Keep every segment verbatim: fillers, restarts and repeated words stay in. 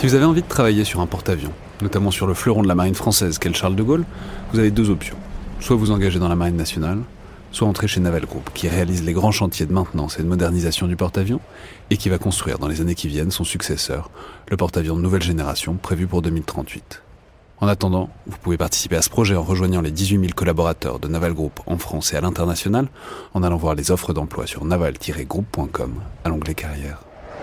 Si vous avez envie de travailler sur un porte-avions, notamment sur le fleuron de la marine française qu'est le Charles de Gaulle, vous avez deux options. Soit vous engagez dans la marine nationale, soit entrer chez Naval Group, qui réalise les grands chantiers de maintenance et de modernisation du porte-avions, et qui va construire dans les années qui viennent son successeur, le porte-avions de nouvelle génération prévu pour deux mille trente-huit. En attendant, vous pouvez participer à ce projet en rejoignant les dix-huit mille collaborateurs de Naval Group en France et à l'international, en allant voir les offres d'emploi sur naval tiret group point com à l'onglet carrière.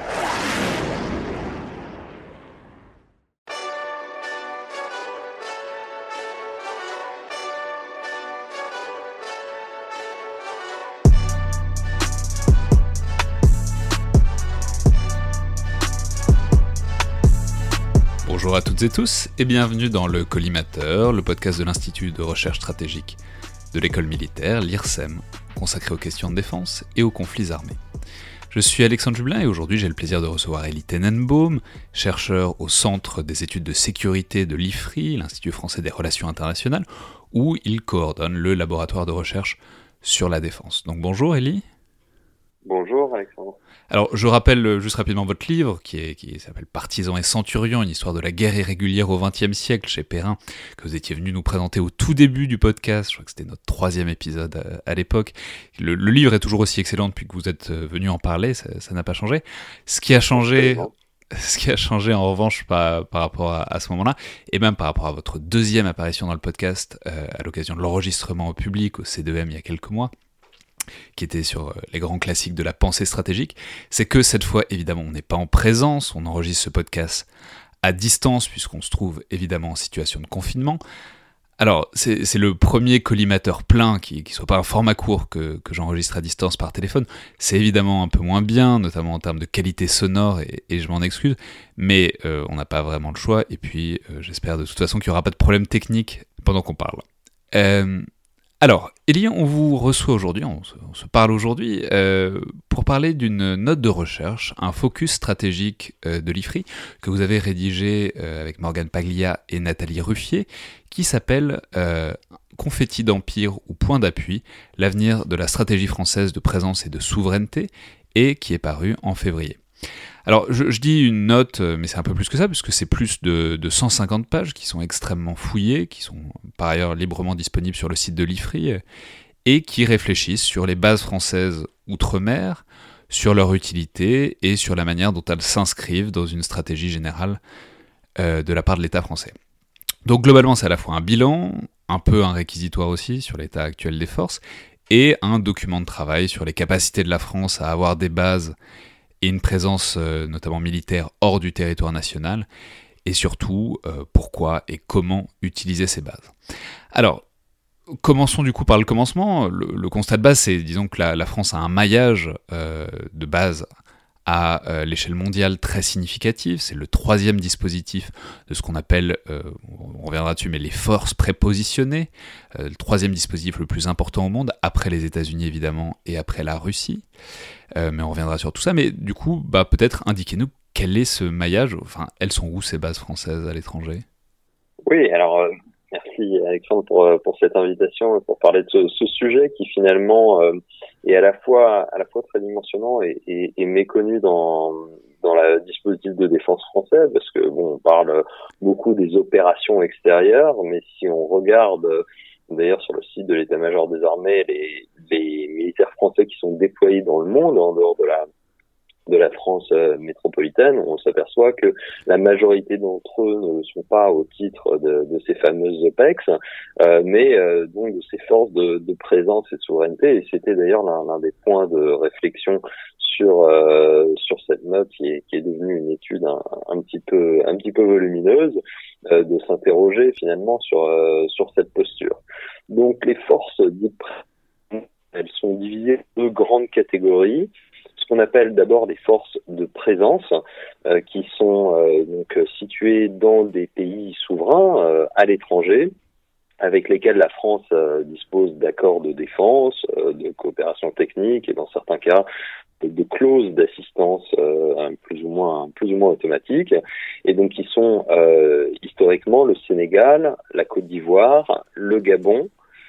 Bonjour à toutes et tous et bienvenue dans le Collimateur, le podcast de l'Institut de recherche stratégique de l'école militaire, l'I R S E M, consacré aux questions de défense et aux conflits armés. Je suis Alexandre Jublin et aujourd'hui j'ai le plaisir de recevoir Elie Tenenbaum, chercheur au Centre des études de sécurité de l'I F R I, l'Institut français des relations internationales, où il coordonne le laboratoire de recherche sur la défense. Donc bonjour Elie. Bonjour Alexandre. Alors, je rappelle juste rapidement votre livre, qui, est, qui s'appelle « Partisans et centurions, une histoire de la guerre irrégulière au vingtième siècle » chez Perrin, que vous étiez venu nous présenter au tout début du podcast. Je crois que c'était notre troisième épisode à, à l'époque. Le, le livre est toujours aussi excellent depuis que vous êtes venu en parler, ça, ça n'a pas changé. Ce qui a changé, ce qui a changé en revanche par, par rapport à, à ce moment-là, et même par rapport à votre deuxième apparition dans le podcast, euh, à l'occasion de l'enregistrement au public au C deux M il y a quelques mois, qui était sur les grands classiques de la pensée stratégique, c'est que cette fois, évidemment, on n'est pas en présence, on enregistre ce podcast à distance, puisqu'on se trouve évidemment en situation de confinement. Alors, c'est, c'est le premier collimateur plein, qui ne soit pas un format court que, que j'enregistre à distance par téléphone. C'est évidemment un peu moins bien, notamment en termes de qualité sonore, et, et je m'en excuse, mais euh, on n'a pas vraiment le choix, et puis euh, j'espère de toute façon qu'il n'y aura pas de problème technique pendant qu'on parle. Euh... Alors, Elie, on vous reçoit aujourd'hui, on se, on se parle aujourd'hui, euh, pour parler d'une note de recherche, un focus stratégique euh, de l'I F R I, que vous avez rédigé euh, avec Morgane Paglia et Nathalie Ruffier, qui s'appelle euh, « Confetti d'empire ou point d'appui, l'avenir de la stratégie française de présence et de souveraineté » et qui est paru en février. Alors, je, je dis une note, mais c'est un peu plus que ça, puisque c'est plus de, de cent cinquante pages qui sont extrêmement fouillées, qui sont par ailleurs librement disponibles sur le site de l'I F R I, et qui réfléchissent sur les bases françaises outre-mer, sur leur utilité et sur la manière dont elles s'inscrivent dans une stratégie générale euh, de la part de l'État français. Donc globalement, c'est à la fois un bilan, un peu un réquisitoire aussi sur l'état actuel des forces, et un document de travail sur les capacités de la France à avoir des bases et une présence euh, notamment militaire hors du territoire national, et surtout euh, pourquoi et comment utiliser ces bases. Alors, commençons du coup par le commencement. Le, le constat de base, c'est disons que la, la France a un maillage euh, de bases à euh, l'échelle mondiale très significatif. C'est le troisième dispositif de ce qu'on appelle, euh, on reviendra dessus, mais les forces prépositionnées, euh, le troisième dispositif le plus important au monde, après les États-Unis évidemment, et après la Russie. Euh, mais on reviendra sur tout ça. Mais du coup, bah, peut-être indiquez-nous quel est ce maillage, enfin, elles sont où ces bases françaises à l'étranger ? Oui, alors euh, merci Alexandre pour, pour cette invitation et pour parler de ce, ce sujet qui finalement euh, est à la fois à la fois très dimensionnant et, et, et méconnu dans dans la dispositif de défense française, parce que bon, on parle beaucoup des opérations extérieures, mais si on regarde d'ailleurs sur le site de l'état-major des armées les, les militaires français qui sont déployés dans le monde en dehors de la de la France euh, métropolitaine, on s'aperçoit que la majorité d'entre eux ne le sont pas au titre de, de ces fameuses O P E X, euh, mais euh, donc de ces forces de, de présence et de souveraineté. Et c'était d'ailleurs l'un, l'un des points de réflexion sur euh, sur cette note qui est, qui est devenue une étude un, un petit peu un petit peu volumineuse, euh, de s'interroger finalement sur euh, sur cette posture. Donc les forces dites présentes, elles sont divisées en deux grandes catégories. Ce qu'on appelle d'abord des forces de présence, euh, qui sont euh, donc situées dans des pays souverains euh, à l'étranger, avec lesquels la France euh, dispose d'accords de défense, euh, de coopération technique et dans certains cas de, de clauses d'assistance euh, plus ou moins plus ou moins automatiques, et donc qui sont euh, historiquement le Sénégal, la Côte d'Ivoire, le Gabon,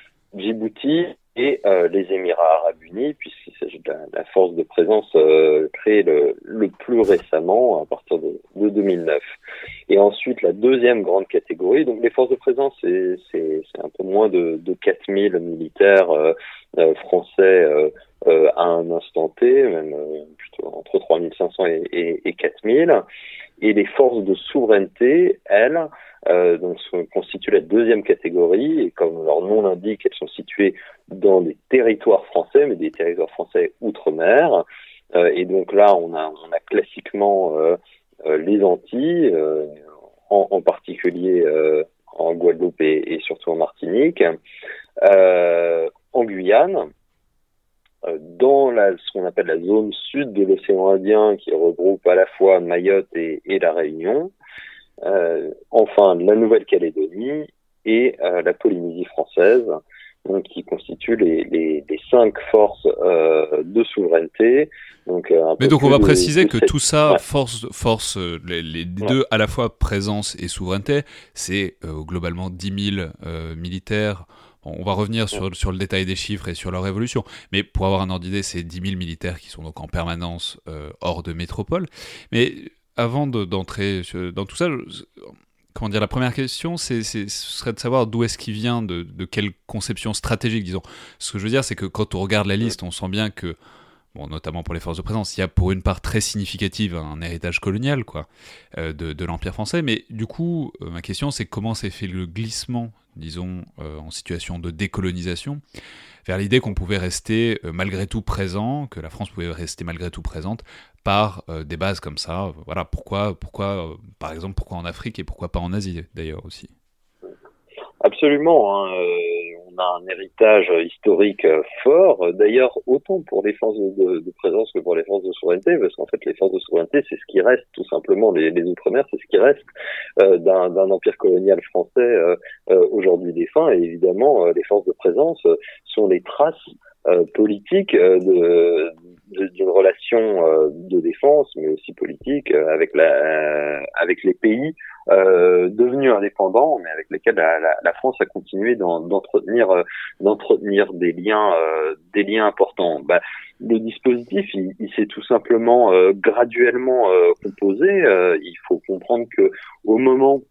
Djibouti et euh, les Émirats arabes unis, puisqu'il s'agit de la, la force de présence euh, créée le, le plus récemment, à partir de, de deux mille neuf. Et ensuite, la deuxième grande catégorie, donc les forces de présence, c'est, c'est, c'est un peu moins de, de quatre mille militaires euh, euh, français euh, euh, à un instant T, même euh, plutôt entre trois mille cinq cents et, et, et quatre mille. Et les forces de souveraineté, elles, euh, donc constituent la deuxième catégorie, et comme leur nom l'indique, elles sont situées dans des territoires français, mais des territoires français outre-mer. Euh, et donc là, on a, on a classiquement euh, euh, les Antilles, euh, en, en particulier euh, en Guadeloupe et, et surtout en Martinique, euh, en Guyane, euh, dans la, ce qu'on appelle la zone sud de l'océan Indien, qui regroupe à la fois Mayotte et, et la Réunion, euh, enfin la Nouvelle-Calédonie et euh, la Polynésie française, donc qui constituent les, les, les cinq forces euh, de souveraineté. Donc, euh, un Mais peu donc on va de, préciser de que cette... tout ça, ouais. force, force les, les Ouais. deux à la fois présence et souveraineté, c'est euh, globalement dix mille euh, militaires. Bon, on va revenir sur, Ouais. sur le détail des chiffres et sur leur évolution, mais pour avoir un ordre d'idée, c'est dix mille militaires qui sont donc en permanence euh, hors de métropole. Mais avant de, d'entrer dans tout ça, je, comment dire, la première question, c'est, c'est, ce serait de savoir d'où est-ce qu'il vient, de, de quelle conception stratégique, disons. Ce que je veux dire, c'est que quand on regarde la liste, on sent bien que, bon, notamment pour les forces de présence, il y a pour une part très significative un héritage colonial, quoi, euh, de, de l'Empire français. Mais du coup, euh, ma question, c'est comment s'est fait le glissement, disons, euh, en situation de décolonisation, vers l'idée qu'on pouvait rester euh, malgré tout présent, que la France pouvait rester malgré tout présente par euh, des bases comme ça. Euh, voilà, pourquoi, pourquoi euh, par exemple, pourquoi en Afrique et pourquoi pas en Asie, d'ailleurs, aussi. Absolument, hein, euh, on a un héritage historique euh, fort, d'ailleurs autant pour les forces de, de présence que pour les forces de souveraineté, parce qu'en fait les forces de souveraineté c'est ce qui reste tout simplement, les, les Outre-mer c'est ce qui reste euh, d'un, d'un empire colonial français euh, euh, aujourd'hui défunt, et évidemment euh, les forces de présence euh, sont les traces euh, politiques euh, de, de, d'une relation euh, de défense, mais aussi politique euh, avec, la, euh, avec les pays Euh, devenus indépendants, mais avec lesquels la, la, la France a continué d'en, d'entretenir, euh, d'entretenir des liens, euh, des liens importants. Bah, le dispositif, il, il s'est tout simplement euh, graduellement euh, composé. Euh, il faut comprendre que au moment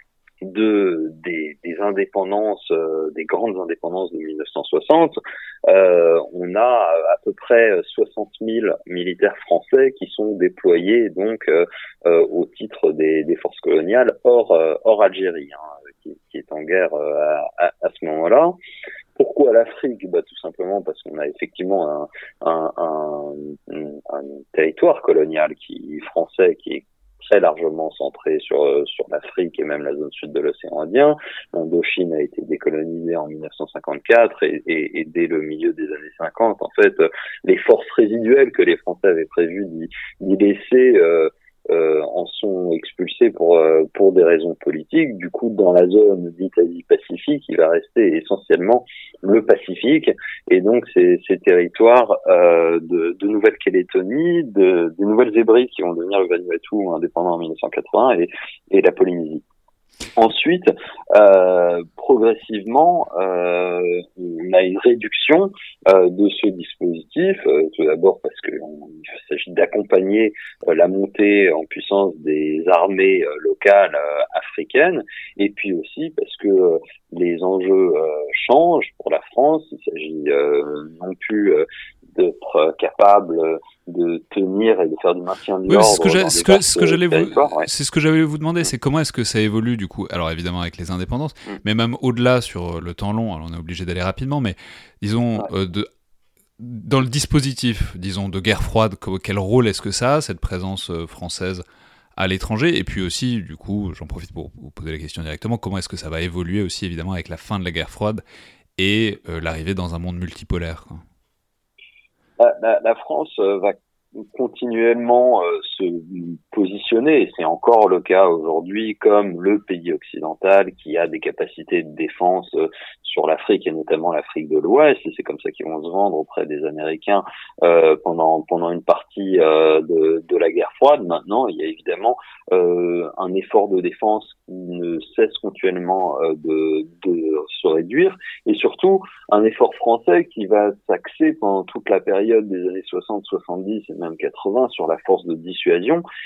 de des, des indépendances, euh, des grandes indépendances de mille neuf cent soixante, euh, on a à peu près soixante mille militaires français qui sont déployés donc euh, euh, au titre des, des forces coloniales hors euh, hors Algérie, hein, qui, qui est en guerre euh, à, à, à ce moment-là. Pourquoi l'Afrique? Bah, tout simplement parce qu'on a effectivement un, un, un, un territoire colonial qui français qui est très largement centré sur sur l'Afrique et même la zone sud de l'océan Indien. L'Indochine a été décolonisée en mille neuf cent cinquante-quatre et, et, et dès le milieu des années cinquante, en fait, les forces résiduelles que les Français avaient prévu d'y, d'y laisser euh, euh, en sont expulsées pour euh, pour des raisons politiques. Du coup, dans la zone dite Asie-Pacifique, il va rester essentiellement le Pacifique, et donc ces, ces territoires euh, de, de Nouvelle-Calédonie, de, de Nouvelle-Hébrides qui vont devenir le Vanuatu indépendant en mille neuf cent quatre-vingts, et, et la Polynésie. Ensuite, euh, progressivement, euh, on a une réduction euh, de ce dispositif, euh, tout d'abord parce qu'il s'agit d'accompagner euh, la montée en puissance des armées euh, locales euh, africaines, et puis aussi parce que euh, les enjeux euh, changent pour la France. Il s'agit euh, non plus euh, d'être capable de tenir et de faire du maintien de Oui, l'ordre c'est ce que, dans ce des que, ce que j'allais vous, ouais. c'est ce que j'allais vous demander, c'est comment est-ce que ça évolue du coup. Alors évidemment avec les indépendances, mm. mais même au-delà sur le temps long. Alors on est obligé d'aller rapidement, mais disons ouais. euh, de, dans le dispositif, disons de guerre froide, quel rôle est-ce que ça a cette présence française à l'étranger? Et puis aussi, du coup, j'en profite pour vous poser la question directement, comment est-ce que ça va évoluer aussi évidemment avec la fin de la guerre froide et euh, l'arrivée dans un monde multipolaire, quoi. La, la, la France euh, va continuellement euh, se positionner, et c'est encore le cas aujourd'hui, comme le pays occidental qui a des capacités de défense euh, sur l'Afrique, et notamment l'Afrique de l'Ouest, et c'est comme ça qu'ils vont se vendre auprès des Américains euh, pendant pendant une partie euh, de, de la guerre froide. Maintenant, il y a évidemment euh, un effort de défense qui ne cesse continuellement euh, de, de se réduire, et surtout un effort français qui va s'axer pendant toute la période des années soixante, soixante-dix et même quatre-vingts sur la force de dissuasion, et donc on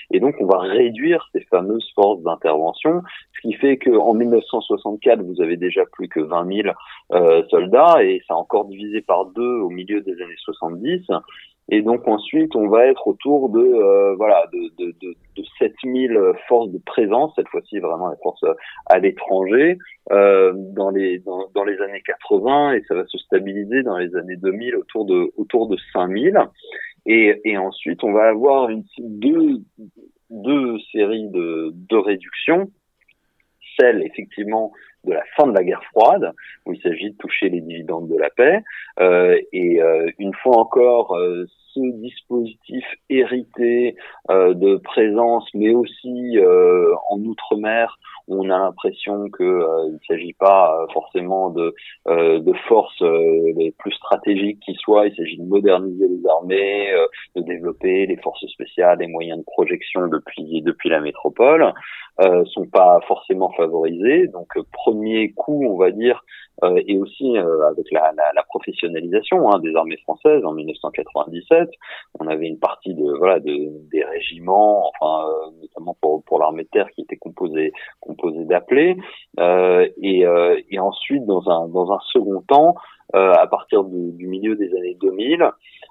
va réduire ces fameuses forces d'intervention, ce qui fait qu'en mille neuf cent soixante-quatre, vous avez déjà plus que vingt mille euh, soldats, et ça a encore divisé par deux au milieu des années soixante-dix. Et donc ensuite, on va être autour de euh, voilà de, de, de, de sept mille forces de présence, cette fois-ci vraiment les forces à l'étranger, euh, dans les dans, dans les années quatre-vingts, et ça va se stabiliser dans les années deux mille autour de autour de cinq mille. Et, et ensuite, on va avoir une, deux deux séries de de réductions, celle effectivement de la fin de la guerre froide, où il s'agit de toucher les dividendes de la paix, euh, et euh, une fois encore, euh, ce dispositif hérité euh, de présence, mais aussi euh, en outre-mer, où on a l'impression que euh, il ne s'agit pas euh, forcément de, euh, de forces euh, les plus stratégiques qui soient, il s'agit de moderniser les armées, euh, de développer les forces spéciales, les moyens de projection depuis depuis la métropole, euh, sont pas forcément favorisés. Donc euh, premier coup, on va dire, euh, et aussi euh, avec la, la, la professionnalisation hein, des armées françaises en mille neuf cent quatre-vingt-dix-sept, on avait une partie de voilà de, des régiments, enfin euh, notamment pour pour l'armée de terre qui était composée composée d'appelés, euh, et euh, et ensuite dans un dans un second temps, euh, à partir du, du milieu des années deux mille,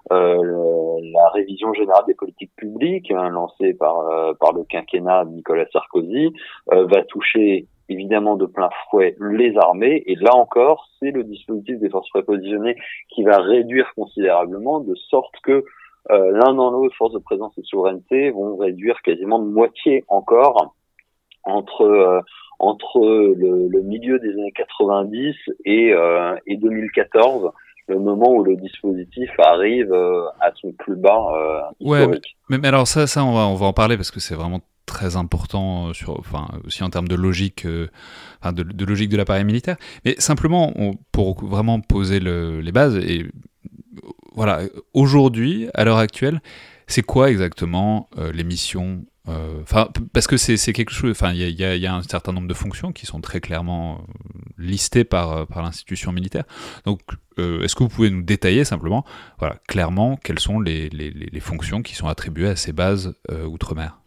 euh, la révision générale des politiques publiques hein, lancée par euh, par le quinquennat de Nicolas Sarkozy euh, va toucher évidemment de plein fouet les armées, et là encore, c'est le dispositif des forces prépositionnées qui va réduire considérablement, de sorte que euh, l'un dans l'autre, forces de présence et souveraineté, vont réduire quasiment de moitié encore entre euh, entre le, le milieu des années quatre-vingt-dix et, euh, et deux mille quatorze, le moment où le dispositif arrive euh, à son plus bas euh, historique. Ouais, mais, mais alors ça, ça on va on va en parler parce que c'est vraiment très important sur, enfin aussi en termes de logique, euh, enfin de, de logique de l'appareil militaire. Mais simplement on, pour vraiment poser le, les bases et voilà, aujourd'hui, à l'heure actuelle, c'est quoi exactement euh, les missions Enfin, euh, parce que c'est, c'est quelque chose. Enfin, il y, y, y a un certain nombre de fonctions qui sont très clairement listées par par l'institution militaire. Donc, euh, est-ce que vous pouvez nous détailler simplement, voilà, clairement, quelles sont les les, les fonctions qui sont attribuées à ces bases euh, outre-mer?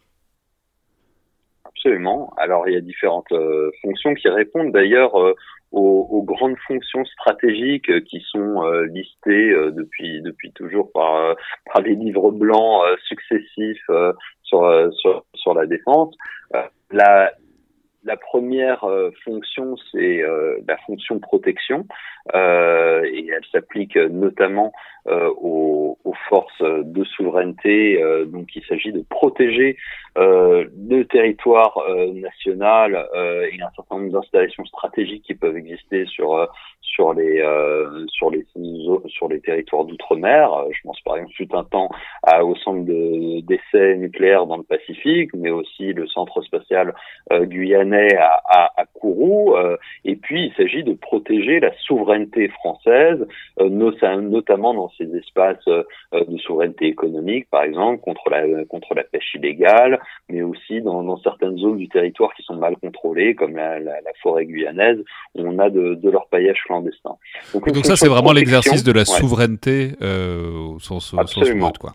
Absolument. Alors, il y a différentes euh, fonctions qui répondent d'ailleurs euh, aux, aux grandes fonctions stratégiques euh, qui sont euh, listées euh, depuis depuis toujours par euh, par les livres blancs euh, successifs euh, sur euh, sur sur la défense. Euh, la La première euh, fonction, c'est euh, la fonction protection, euh, et elle s'applique notamment euh, aux, aux forces de souveraineté. Euh, donc, il s'agit de protéger euh, le territoire euh, national euh, et un certain nombre d'installations stratégiques qui peuvent exister sur euh, sur les euh, sur les sur les territoires d'outre-mer. Je pense par exemple fut un temps à, au centre de, d'essais nucléaires dans le Pacifique, mais aussi le centre spatial euh, guyanais à, à, à Kourou. Euh, et puis il s'agit de protéger la souveraineté française, euh, notamment dans ces espaces euh, de souveraineté économique, par exemple contre la contre la pêche illégale, mais aussi dans, dans certaines zones du territoire qui sont mal contrôlées, comme la, la, la forêt guyanaise, où on a de, de l'orpaillage clandestin. Donc, Donc ça, c'est vraiment l'exercice de la ouais. souveraineté euh, au sens, au sens mode, quoi.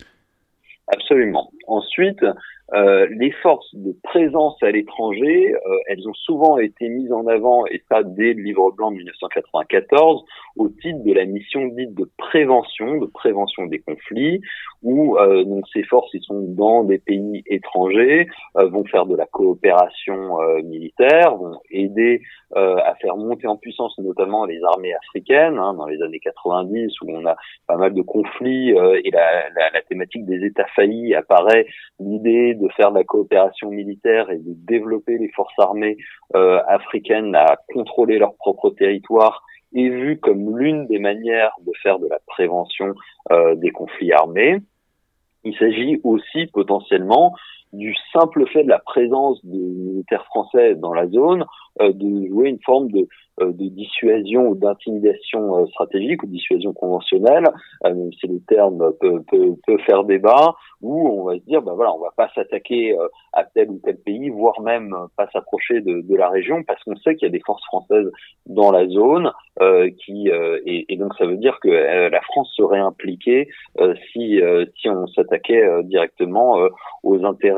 Absolument. Ensuite, euh, les forces de présence à l'étranger, euh, elles ont souvent été mises en avant, et ça dès le livre blanc de dix-neuf cent quatre-vingt-quatorze, au titre de la mission dite de prévention, de prévention des conflits, où euh, donc ces forces, ils sont dans des pays étrangers, euh, vont faire de la coopération euh, militaire, vont aider euh, à faire monter en puissance notamment les armées africaines, hein, dans les années quatre-vingt-dix, où on a pas mal de conflits, euh, et la, la, la thématique des États faillis apparaît, l'idée de faire de la coopération militaire et de développer les forces armées euh, africaines à contrôler leur propre territoire est vue comme l'une des manières de faire de la prévention euh, des conflits armés. Il s'agit aussi potentiellement du simple fait de la présence de militaires français dans la zone, euh, de jouer une forme de, euh, de dissuasion ou d'intimidation euh, stratégique ou dissuasion conventionnelle, euh, même si le terme peut, peut, peut faire débat, où on va se dire, ben voilà, on va pas s'attaquer euh, à tel ou tel pays, voire même euh, pas s'approcher de, de la région, parce qu'on sait qu'il y a des forces françaises dans la zone, euh, qui euh, et, et donc ça veut dire que euh, la France serait impliquée euh, si euh, si on s'attaquait euh, directement euh, aux intérêts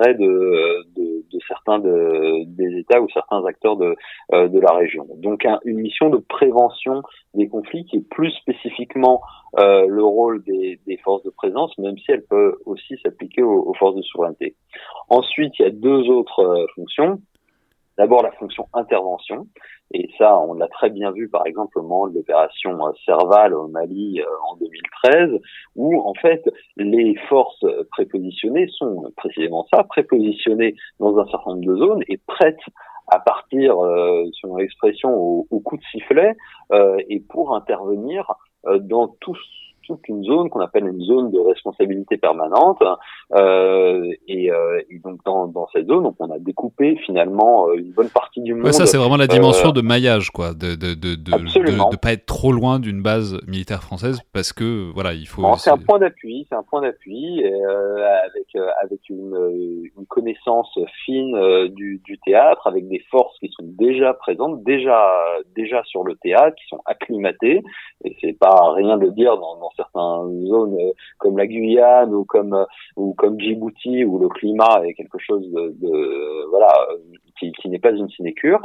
l'intérêt de, de, de certains de, des États ou certains acteurs de, euh, de la région. Donc un, une mission de prévention des conflits qui est plus spécifiquement euh, le rôle des, des forces de présence, même si elle peut aussi s'appliquer aux, aux forces de souveraineté. Ensuite, il y a deux autres euh, fonctions. D'abord la fonction intervention, et ça on l'a très bien vu par exemple au moment de l'opération Serval au Mali euh, en deux mille treize, où en fait les forces prépositionnées sont précisément ça, prépositionnées dans un certain nombre de zones et prêtes à partir, euh, selon l'expression, au, au coup de sifflet, euh, et pour intervenir euh, dans tout toute une zone qu'on appelle une zone de responsabilité permanente, euh, et, euh, et donc dans, dans cette zone, donc on a découpé finalement une bonne partie du monde. Ouais, ça c'est vraiment la dimension euh, de maillage, quoi, de de de de, de, de pas être trop loin d'une base militaire française, parce que voilà, il faut. Bon, c'est un point d'appui, c'est un point d'appui et, euh, avec euh, avec une, une connaissance fine euh, du, du théâtre, avec des forces qui sont déjà présentes, déjà déjà sur le théâtre, qui sont acclimatées, et c'est pas rien de dire dans, dans certaines zones euh, comme la Guyane ou comme euh, ou comme Djibouti où le climat est quelque chose de, de voilà qui, qui n'est pas une sinécure.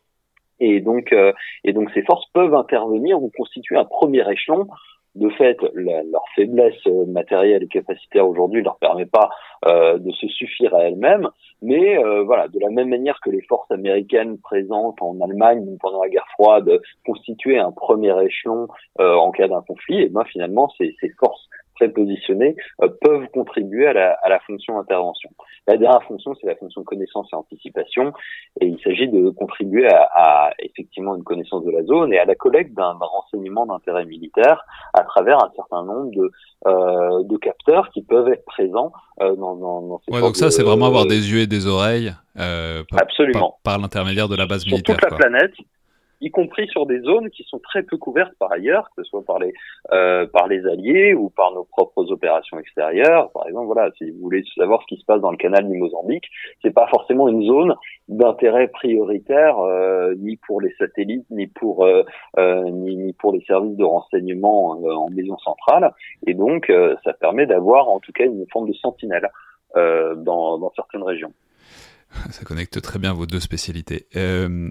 Et donc euh, et donc ces forces peuvent intervenir ou constituer un premier échelon. De fait, la, leur faiblesse matérielle et capacitaire aujourd'hui ne leur permet pas euh, de se suffire à elles-mêmes, mais euh, voilà, de la même manière que les forces américaines présentes en Allemagne pendant la guerre froide constituaient un premier échelon euh, en cas d'un conflit, et ben finalement ces, ces forces prépositionnées euh, peuvent contribuer à la, à la fonction intervention. La dernière fonction, c'est la fonction connaissance et anticipation, et il s'agit de contribuer à, à effectivement une connaissance de la zone et à la collecte d'un, d'un renseignement d'intérêt militaire à travers un certain nombre de, euh, de capteurs qui peuvent être présents euh, dans, dans, dans ces ouais, donc ça, de, c'est vraiment avoir des yeux et des oreilles euh, par, absolument. Par, par l'intermédiaire de la base sur militaire. Sur toute quoi. la planète, y compris sur des zones qui sont très peu couvertes par ailleurs, que ce soit par les euh, par les alliés ou par nos propres opérations extérieures. Par exemple, voilà, si vous voulez savoir ce qui se passe dans le canal du Mozambique, c'est pas forcément une zone d'intérêt prioritaire euh, ni pour les satellites, ni pour euh, euh, ni, ni pour les services de renseignement euh, en maison centrale. Et donc, euh, ça permet d'avoir en tout cas une forme de sentinelle euh, dans dans certaines régions. Ça connecte très bien vos deux spécialités. Euh...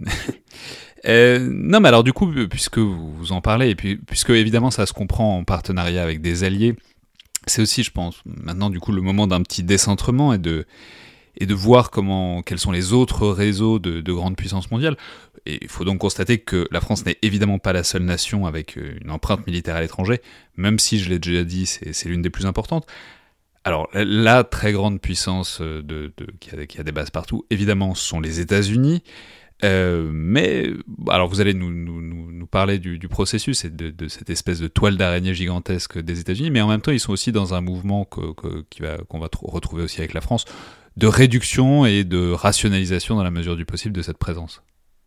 euh, non, mais alors du coup, puisque vous en parlez, et puis puisque évidemment ça se comprend en partenariat avec des alliés, c'est aussi, je pense, maintenant du coup le moment d'un petit décentrement et de et de voir comment quels sont les autres réseaux de, de grandes puissances mondiales. Et il faut donc constater que la France n'est évidemment pas la seule nation avec une empreinte militaire à l'étranger, même si je l'ai déjà dit, c'est, c'est l'une des plus importantes. Alors, la très grande puissance de, de, qui, a, qui a des bases partout, évidemment, ce sont les États-Unis. Euh, mais, alors vous allez nous, nous, nous parler du, du processus et de, de cette espèce de toile d'araignée gigantesque des États-Unis, mais en même temps, ils sont aussi dans un mouvement que, que, qui va, qu'on va tr- retrouver aussi avec la France, de réduction et de rationalisation dans la mesure du possible de cette présence.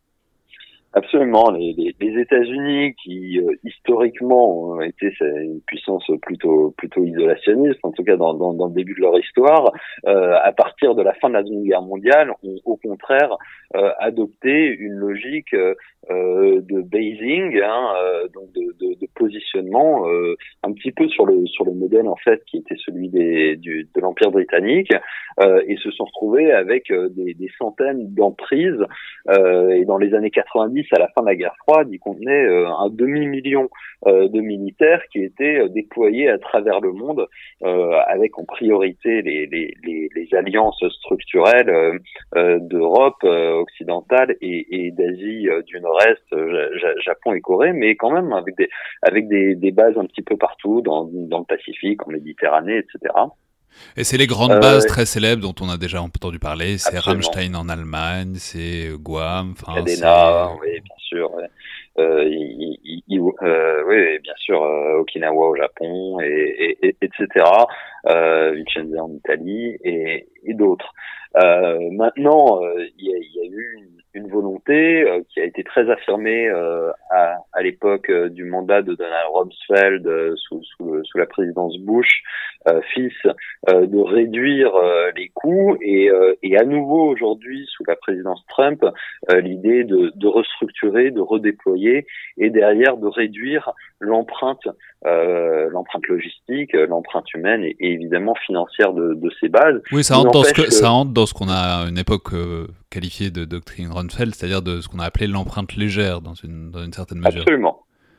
Absolument. Les, les, les États-Unis, qui euh, historiquement ont été une puissance plutôt plutôt isolationniste, en tout cas dans, dans, dans le début de leur histoire, euh, à partir de la fin de la Seconde Guerre mondiale, ont au contraire euh, adopté une logique euh, de basing, hein, euh, donc de, de, de positionnement, euh, un petit peu sur le sur le modèle en fait qui était celui des du, de l'Empire britannique, euh, et se sont retrouvés avec euh, des, des centaines d'emprises. Euh, et dans les années quatre-vingt-dix, à la fin de la guerre froide, il contenait euh, un demi-million euh, de militaires qui étaient euh, déployés à travers le monde, euh, avec en priorité les, les, les, les alliances structurelles euh, euh, d'Europe euh, occidentale et, et d'Asie euh, du Nord-Est, euh, Japon et Corée, mais quand même avec des avec des, des bases un petit peu partout dans, dans le Pacifique, en Méditerranée, et cetera. Et c'est les grandes euh, bases très célèbres dont on a déjà entendu parler, c'est absolument. Ramstein en Allemagne, c'est Guam, enfin Cadena, c'est... oui, bien sûr. Ouais. Euh, il, il, il, euh, oui, bien sûr, euh, Okinawa au Japon, et, et, et etc. Euh, Vicenza en Italie et, et d'autres. Euh, maintenant, euh, il, y a, il y a eu une, une volonté euh, qui a été très affirmée euh, à, à l'époque euh, du mandat de Donald Rumsfeld euh, sous, sous, sous la présidence Bush, euh, fils, euh, de réduire euh, les coûts, et, euh, et à nouveau aujourd'hui sous la présidence Trump, euh, l'idée de, de restructurer, de redéployer, et derrière de réduire l'empreinte euh, l'empreinte logistique, l'empreinte humaine et, et évidemment financière de, de ces bases. Oui, ça rentre, dans ce que, que... ça rentre dans ce qu'on a à une époque euh, qualifié de doctrine Rumsfeld, c'est-à-dire de ce qu'on a appelé l'empreinte légère dans une, dans une certaine mesure. Absolument.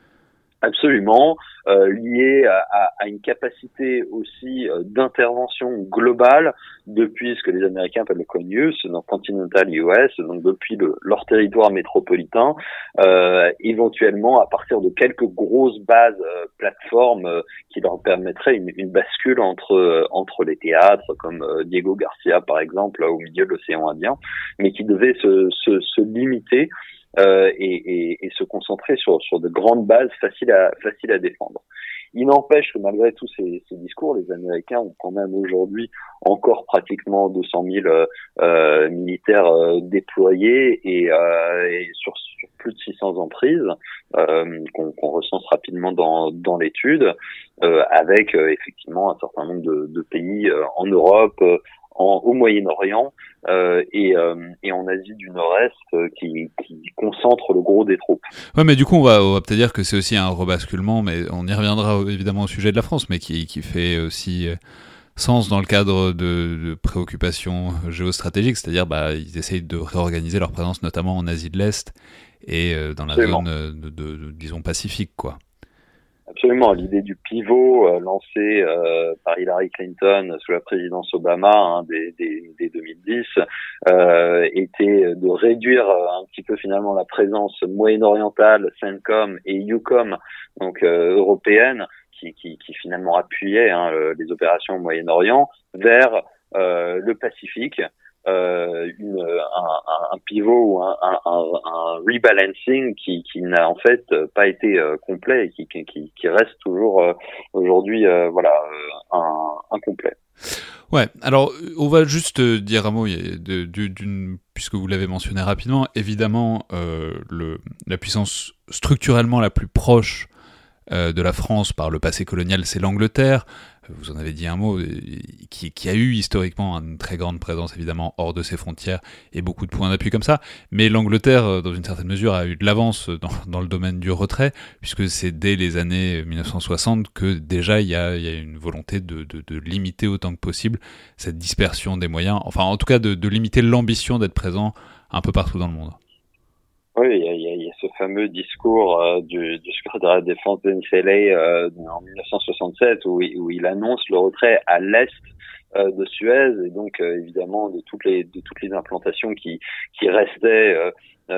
Absolument, euh, lié à, à, à une capacité aussi euh, d'intervention globale depuis ce que les Américains appellent le C O N U S, donc Continental U S, donc depuis le, leur territoire métropolitain, euh, éventuellement à partir de quelques grosses bases, euh, plateformes euh, qui leur permettraient une, une bascule entre euh, entre les théâtres, comme euh, Diego Garcia par exemple, au milieu de l'océan Indien, mais qui devaient se, se, se limiter Euh, et, et, et se concentrer sur, sur de grandes bases faciles à, faciles à défendre. Il n'empêche que malgré tous ces, ces discours, les Américains ont quand même aujourd'hui encore pratiquement deux cent mille euh, euh, militaires euh, déployés et, euh, et sur, sur plus de six cents emprises euh, qu'on, qu'on recense rapidement dans, dans l'étude, euh, avec euh, effectivement un certain nombre de, de pays euh, en Europe, euh, En, au Moyen-Orient euh, et, euh, et en Asie du Nord-Est euh, qui, qui concentre le gros des troupes. Ouais, mais du coup, on va, on va peut-être dire que c'est aussi un rebasculement, mais on y reviendra évidemment au sujet de la France, mais qui, qui fait aussi sens dans le cadre de, de préoccupations géostratégiques, c'est-à-dire bah, ils essayent de réorganiser leur présence notamment en Asie de l'Est et euh, dans la Absolument. zone de, de, de, disons, pacifique, quoi. Absolument, l'idée du pivot euh, lancée euh, par Hillary Clinton sous la présidence Obama hein, dès, dès, dès deux mille dix euh, était de réduire un petit peu finalement la présence moyen-orientale, CENTCOM et EUCOM, donc euh, européenne, qui, qui, qui finalement appuyait hein, les opérations au Moyen-Orient, vers euh, le Pacifique. Euh, une, un, un pivot ou un, un, un rebalancing qui, qui n'a en fait pas été euh, complet et qui, qui, qui reste toujours euh, aujourd'hui euh, voilà euh, un, incomplet. Ouais, alors on va juste dire un mot, de, de, d'une, puisque vous l'avez mentionné rapidement, évidemment euh, le, la puissance structurellement la plus proche euh, de la France par le passé colonial, c'est l'Angleterre. Vous en avez dit un mot, qui, qui a eu historiquement une très grande présence évidemment hors de ses frontières et beaucoup de points d'appui comme ça, mais l'Angleterre dans une certaine mesure a eu de l'avance dans, dans le domaine du retrait, puisque c'est dès les années dix-neuf cent soixante que déjà il y a, il y a une volonté de, de, de limiter autant que possible cette dispersion des moyens, enfin en tout cas de, de limiter l'ambition d'être présent un peu partout dans le monde. Oui, il y a, il y a, il y a ce fameux discours euh, du, du secrétaire à la défense Denis Healey euh, en dix-neuf cent soixante-sept où, où il annonce le retrait à l'est euh, de Suez et donc euh, évidemment de toutes les de toutes les implantations qui qui restaient euh,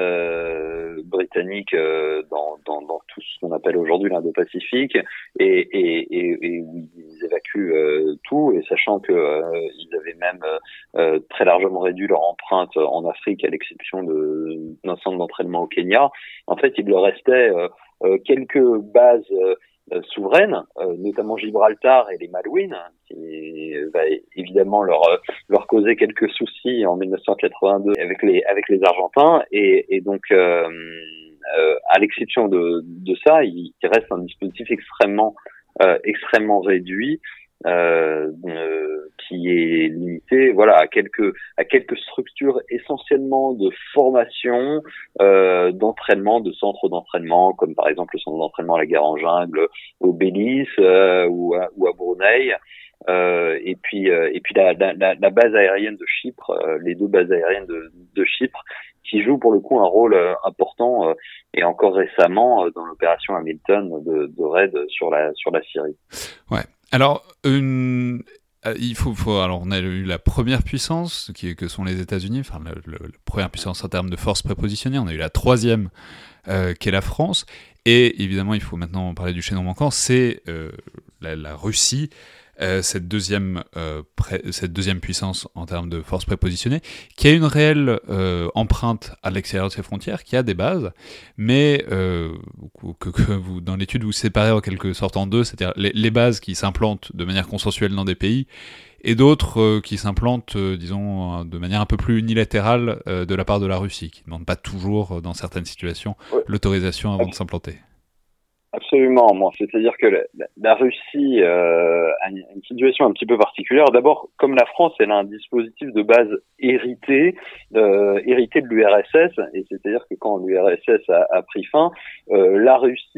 euh, britanniques euh, dans, dans dans tout ce qu'on appelle aujourd'hui l'Indo-Pacifique et et et, et où ils évacuent euh, tout et sachant que euh, ils avaient même euh, très largement réduit leur empreinte en Afrique à l'exception de d'un centre d'entraînement au Kenya. En fait, il leur restait euh, euh, quelques bases euh, Euh, souveraines, euh, notamment Gibraltar et les Malouines, qui va évidemment leur leur causer quelques soucis en dix-neuf cent quatre-vingt-deux avec les avec les Argentins et, et donc euh, euh, à l'exception de de ça, il, il reste un dispositif extrêmement euh, extrêmement réduit. Euh, euh, qui est limité, voilà, à quelques à quelques structures essentiellement de formation, euh, d'entraînement, de centres d'entraînement, comme par exemple le centre d'entraînement à la guerre en jungle au Belize euh, ou, à, ou à Brunei. Euh, et puis euh, et puis la, la, la base aérienne de Chypre, euh, les deux bases aériennes de, de Chypre, qui jouent pour le coup un rôle euh, important euh, et encore récemment euh, dans l'opération Hamilton de, de raid sur la sur la Syrie. Ouais. Alors, une... il faut, faut, alors on a eu la première puissance, qui, que sont les États-Unis, enfin la, la, la première puissance en termes de force prépositionnée. On a eu la troisième, euh, qui est la France. Et évidemment, il faut maintenant parler du chaînon manquant, c'est euh, la, la Russie, euh, cette deuxième, euh, pré, cette deuxième puissance en termes de force prépositionnée, qui a une réelle euh, empreinte à l'extérieur de ses frontières, qui a des bases, mais euh, que, que vous, dans l'étude, vous séparez en quelque sorte en deux, c'est-à-dire les, les bases qui s'implantent de manière consensuelle dans des pays, et d'autres euh, qui s'implantent, euh, disons, de manière un peu plus unilatérale euh, de la part de la Russie, qui ne demandent pas toujours, euh, dans certaines situations, ouais. l'autorisation avant de s'implanter. Absolument, bon, c'est-à-dire que la, la Russie euh, a une, une situation un petit peu particulière. D'abord, comme la France, elle a un dispositif de base hérité, euh, hérité de l'U R S S, et c'est-à-dire que quand l'U R S S a, a pris fin, euh, la Russie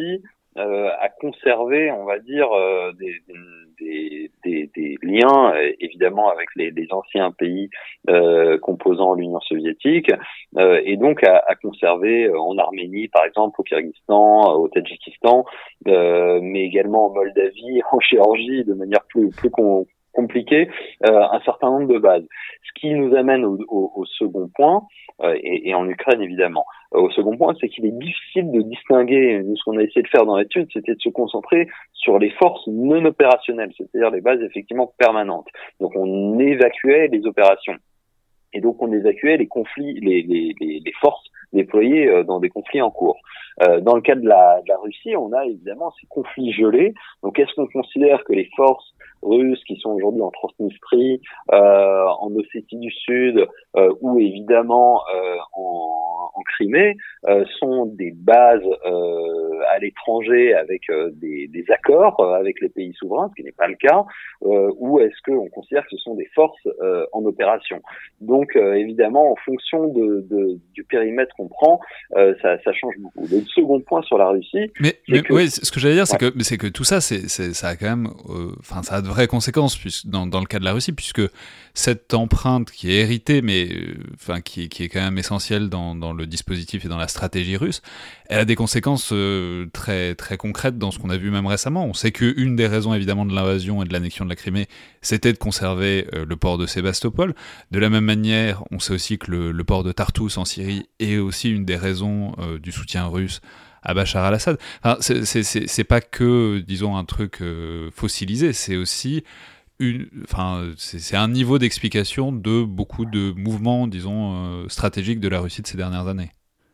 euh, à conserver, on va dire, euh, des, des, des, des liens, évidemment, avec les, les anciens pays euh, composant l'Union soviétique, euh, et donc à, à conserver euh, en Arménie, par exemple, au Kyrgyzstan, au Tadjikistan, euh, mais également en Moldavie, en Géorgie, de manière plus, plus con, compliquée, euh, un certain nombre de bases. Ce qui nous amène au, au, au second point, euh, et, et en Ukraine évidemment. Euh, au second point, c'est qu'il est difficile de distinguer, nous ce qu'on a essayé de faire dans l'étude, c'était de se concentrer sur les forces non opérationnelles, c'est-à-dire les bases effectivement permanentes. Donc on évacuait les opérations. Et donc on évacuait les conflits, les, les, les, les forces déployées euh, dans des conflits en cours. Euh, dans le cas de la, de la Russie, on a évidemment ces conflits gelés. Donc est-ce qu'on considère que les forces russes qui sont aujourd'hui en Transnistrie, euh, en Ossétie du Sud euh, ou évidemment euh, en, en Crimée euh, sont des bases euh, à l'étranger avec euh, des, des accords euh, avec les pays souverains, ce qui n'est pas le cas, euh, ou est-ce qu'on considère que ce sont des forces euh, en opération? Donc euh, évidemment, en fonction de, de, du périmètre qu'on prend, euh, ça, ça change beaucoup. Le second point sur la Russie, mais, mais que... oui, ce que j'allais dire, c'est ouais. que c'est que tout ça, c'est, c'est ça a quand même, enfin, euh, ça a de vraies conséquences puisque, dans, dans le cas de la Russie, puisque cette empreinte qui est héritée, mais enfin euh, qui, qui est quand même essentielle dans, dans le dispositif et dans la stratégie russe, elle a des conséquences euh, très très concrètes dans ce qu'on a vu même récemment. On sait qu'une des raisons évidemment de l'invasion et de l'annexion de la Crimée, c'était de conserver euh, le port de Sébastopol. De la même manière, on sait aussi que le, le port de Tartous en Syrie est aussi une des raisons euh, du soutien russe à Bachar al-Assad. Enfin, c'est, c'est, c'est, c'est pas que, disons, un truc euh, fossilisé, c'est aussi une, enfin, c'est, c'est un niveau d'explication de beaucoup de mouvements, disons, euh, stratégiques de la Russie de ces dernières années.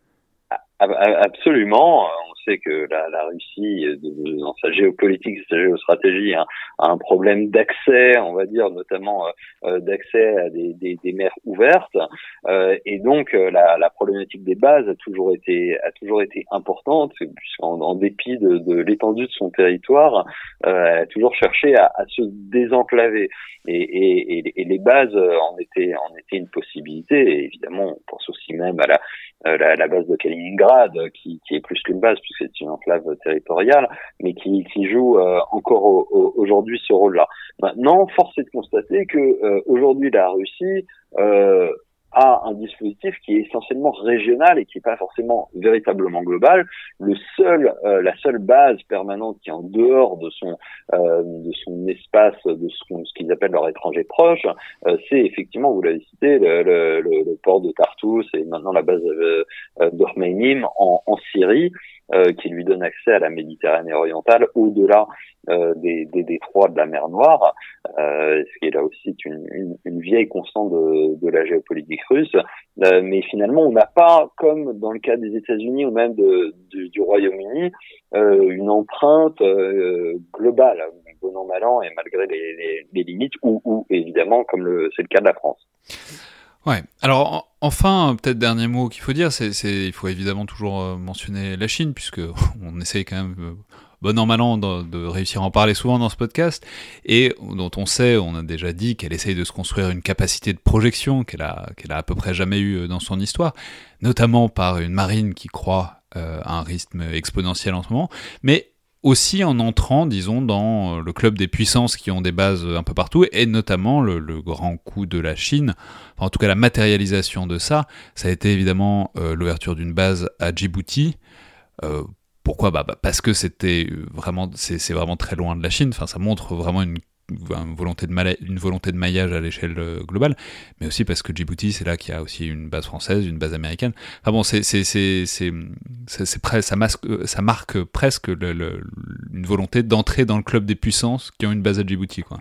Absolument. On sait que la, la Russie, dans sa géopolitique, sa géostratégie, a, a un problème d'accès, on va dire, notamment euh, d'accès à des, des, des mers ouvertes. Euh, et donc, la, la problématique des bases a toujours été, a toujours été importante, puisqu'en en dépit de, de l'étendue de son territoire, euh, elle a toujours cherché à, à se désenclaver. Et, et, et les bases en étaient, en étaient une possibilité. Et évidemment, on pense aussi même à la La, la base de Kaliningrad, qui, qui est plus qu'une base, puisque c'est une enclave territoriale, mais qui, qui joue euh, encore au, au, aujourd'hui ce rôle-là. Maintenant, force est de constater que euh, aujourd'hui la Russie euh, a un dispositif qui est essentiellement régional et qui n'est pas forcément véritablement global. Le seul, euh, la seule base permanente qui est en dehors de son euh, de son espace, de ce, ce qu'ils appellent leur étranger proche, euh, c'est effectivement, vous l'avez cité, le, le, le, le port de Tartous et maintenant la base euh, d'Ormeynim en, en Syrie, euh, qui lui donne accès à la Méditerranée orientale au-delà euh, des, des détroits de la mer Noire, euh, ce qui est là aussi une, une, une vieille constante de, de la géopolitique russe. Euh, mais finalement, on n'a pas, comme dans le cas des États-Unis ou même de, de, du Royaume-Uni, euh, une empreinte euh, globale, bon an mal an et malgré les, les, les limites, ou, ou évidemment, comme le, c'est le cas de la France. Ouais. Alors enfin, peut-être dernier mot qu'il faut dire, c'est, c'est il faut évidemment toujours euh, mentionner la Chine, puisque on essaye quand même euh, bon an mal an de, de réussir à en parler souvent dans ce podcast, et dont on sait, on a déjà dit qu'elle essaye de se construire une capacité de projection qu'elle a qu'elle a à peu près jamais eue dans son histoire, notamment par une marine qui croît euh, à un rythme exponentiel en ce moment, mais aussi en entrant, disons, dans le club des puissances qui ont des bases un peu partout, et notamment le, le grand coup de la Chine, enfin, en tout cas la matérialisation de ça, ça a été évidemment euh, l'ouverture d'une base à Djibouti. Euh, pourquoi bah, bah, parce que c'était vraiment, c'est, c'est vraiment très loin de la Chine, enfin, ça montre vraiment une une volonté de, mala- une volonté de maillage à l'échelle euh, globale, mais aussi parce que Djibouti, c'est là qu'il y a aussi une base française, une base américaine. Enfin bon, c'est, c'est, c'est, c'est, c'est, c'est pre- ça, masque, ça marque presque le, le, une volonté d'entrer dans le club des puissances qui ont une base à Djibouti, quoi.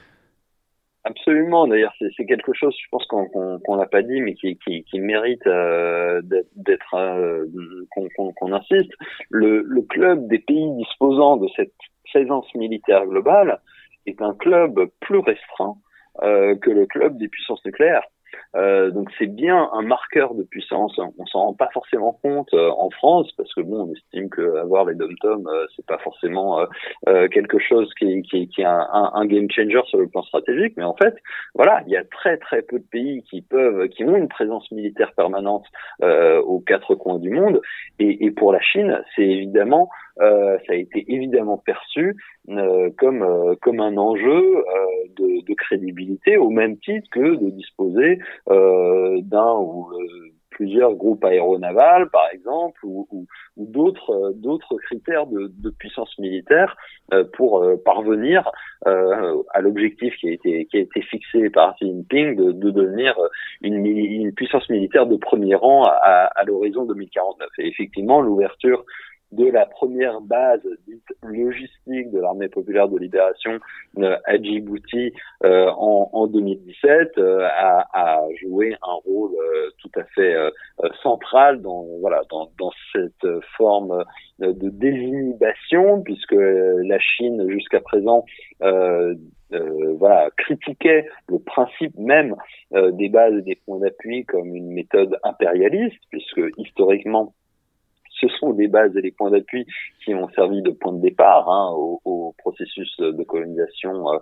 Absolument. D'ailleurs, c'est, c'est quelque chose, je pense qu'on qu'on, qu'on n'a pas dit, mais qui, qui, qui mérite euh, d'être, d'être euh, qu'on, qu'on, qu'on insiste. Le, le club des pays disposant de cette présence militaire globale est un club plus restreint euh, que le club des puissances nucléaires. Euh, donc c'est bien un marqueur de puissance. On s'en rend pas forcément compte euh, en France parce que bon, on estime que avoir les dom-toms euh, c'est pas forcément euh, euh, quelque chose qui, qui, qui est un, un, un game changer sur le plan stratégique. Mais en fait, voilà, il y a très très peu de pays qui peuvent, qui ont une présence militaire permanente euh, aux quatre coins du monde. Et, et pour la Chine, c'est évidemment euh, ça a été évidemment perçu euh, comme euh, comme un enjeu euh, de, de crédibilité, au même titre que de disposer euh, d'un ou euh, plusieurs groupes aéronavals, par exemple, ou, ou, ou d'autres euh, d'autres critères de, de puissance militaire euh, pour euh, parvenir euh, à l'objectif qui a été qui a été fixé par Xi Jinping de, de devenir une, une puissance militaire de premier rang à, à l'horizon deux mille quarante-neuf. Et effectivement, l'ouverture de la première base dite logistique de l'armée populaire de libération euh, à Djibouti euh, en, en deux mille dix-sept euh, a, a joué un rôle euh, tout à fait euh, central dans voilà dans, dans cette forme de désinhibition, puisque la Chine jusqu'à présent euh, Euh, voilà, critiquait le principe même euh, des bases et des points d'appui comme une méthode impérialiste, puisque historiquement, ce sont des bases et des points d'appui qui ont servi de point de départ hein, au, au processus de colonisation euh,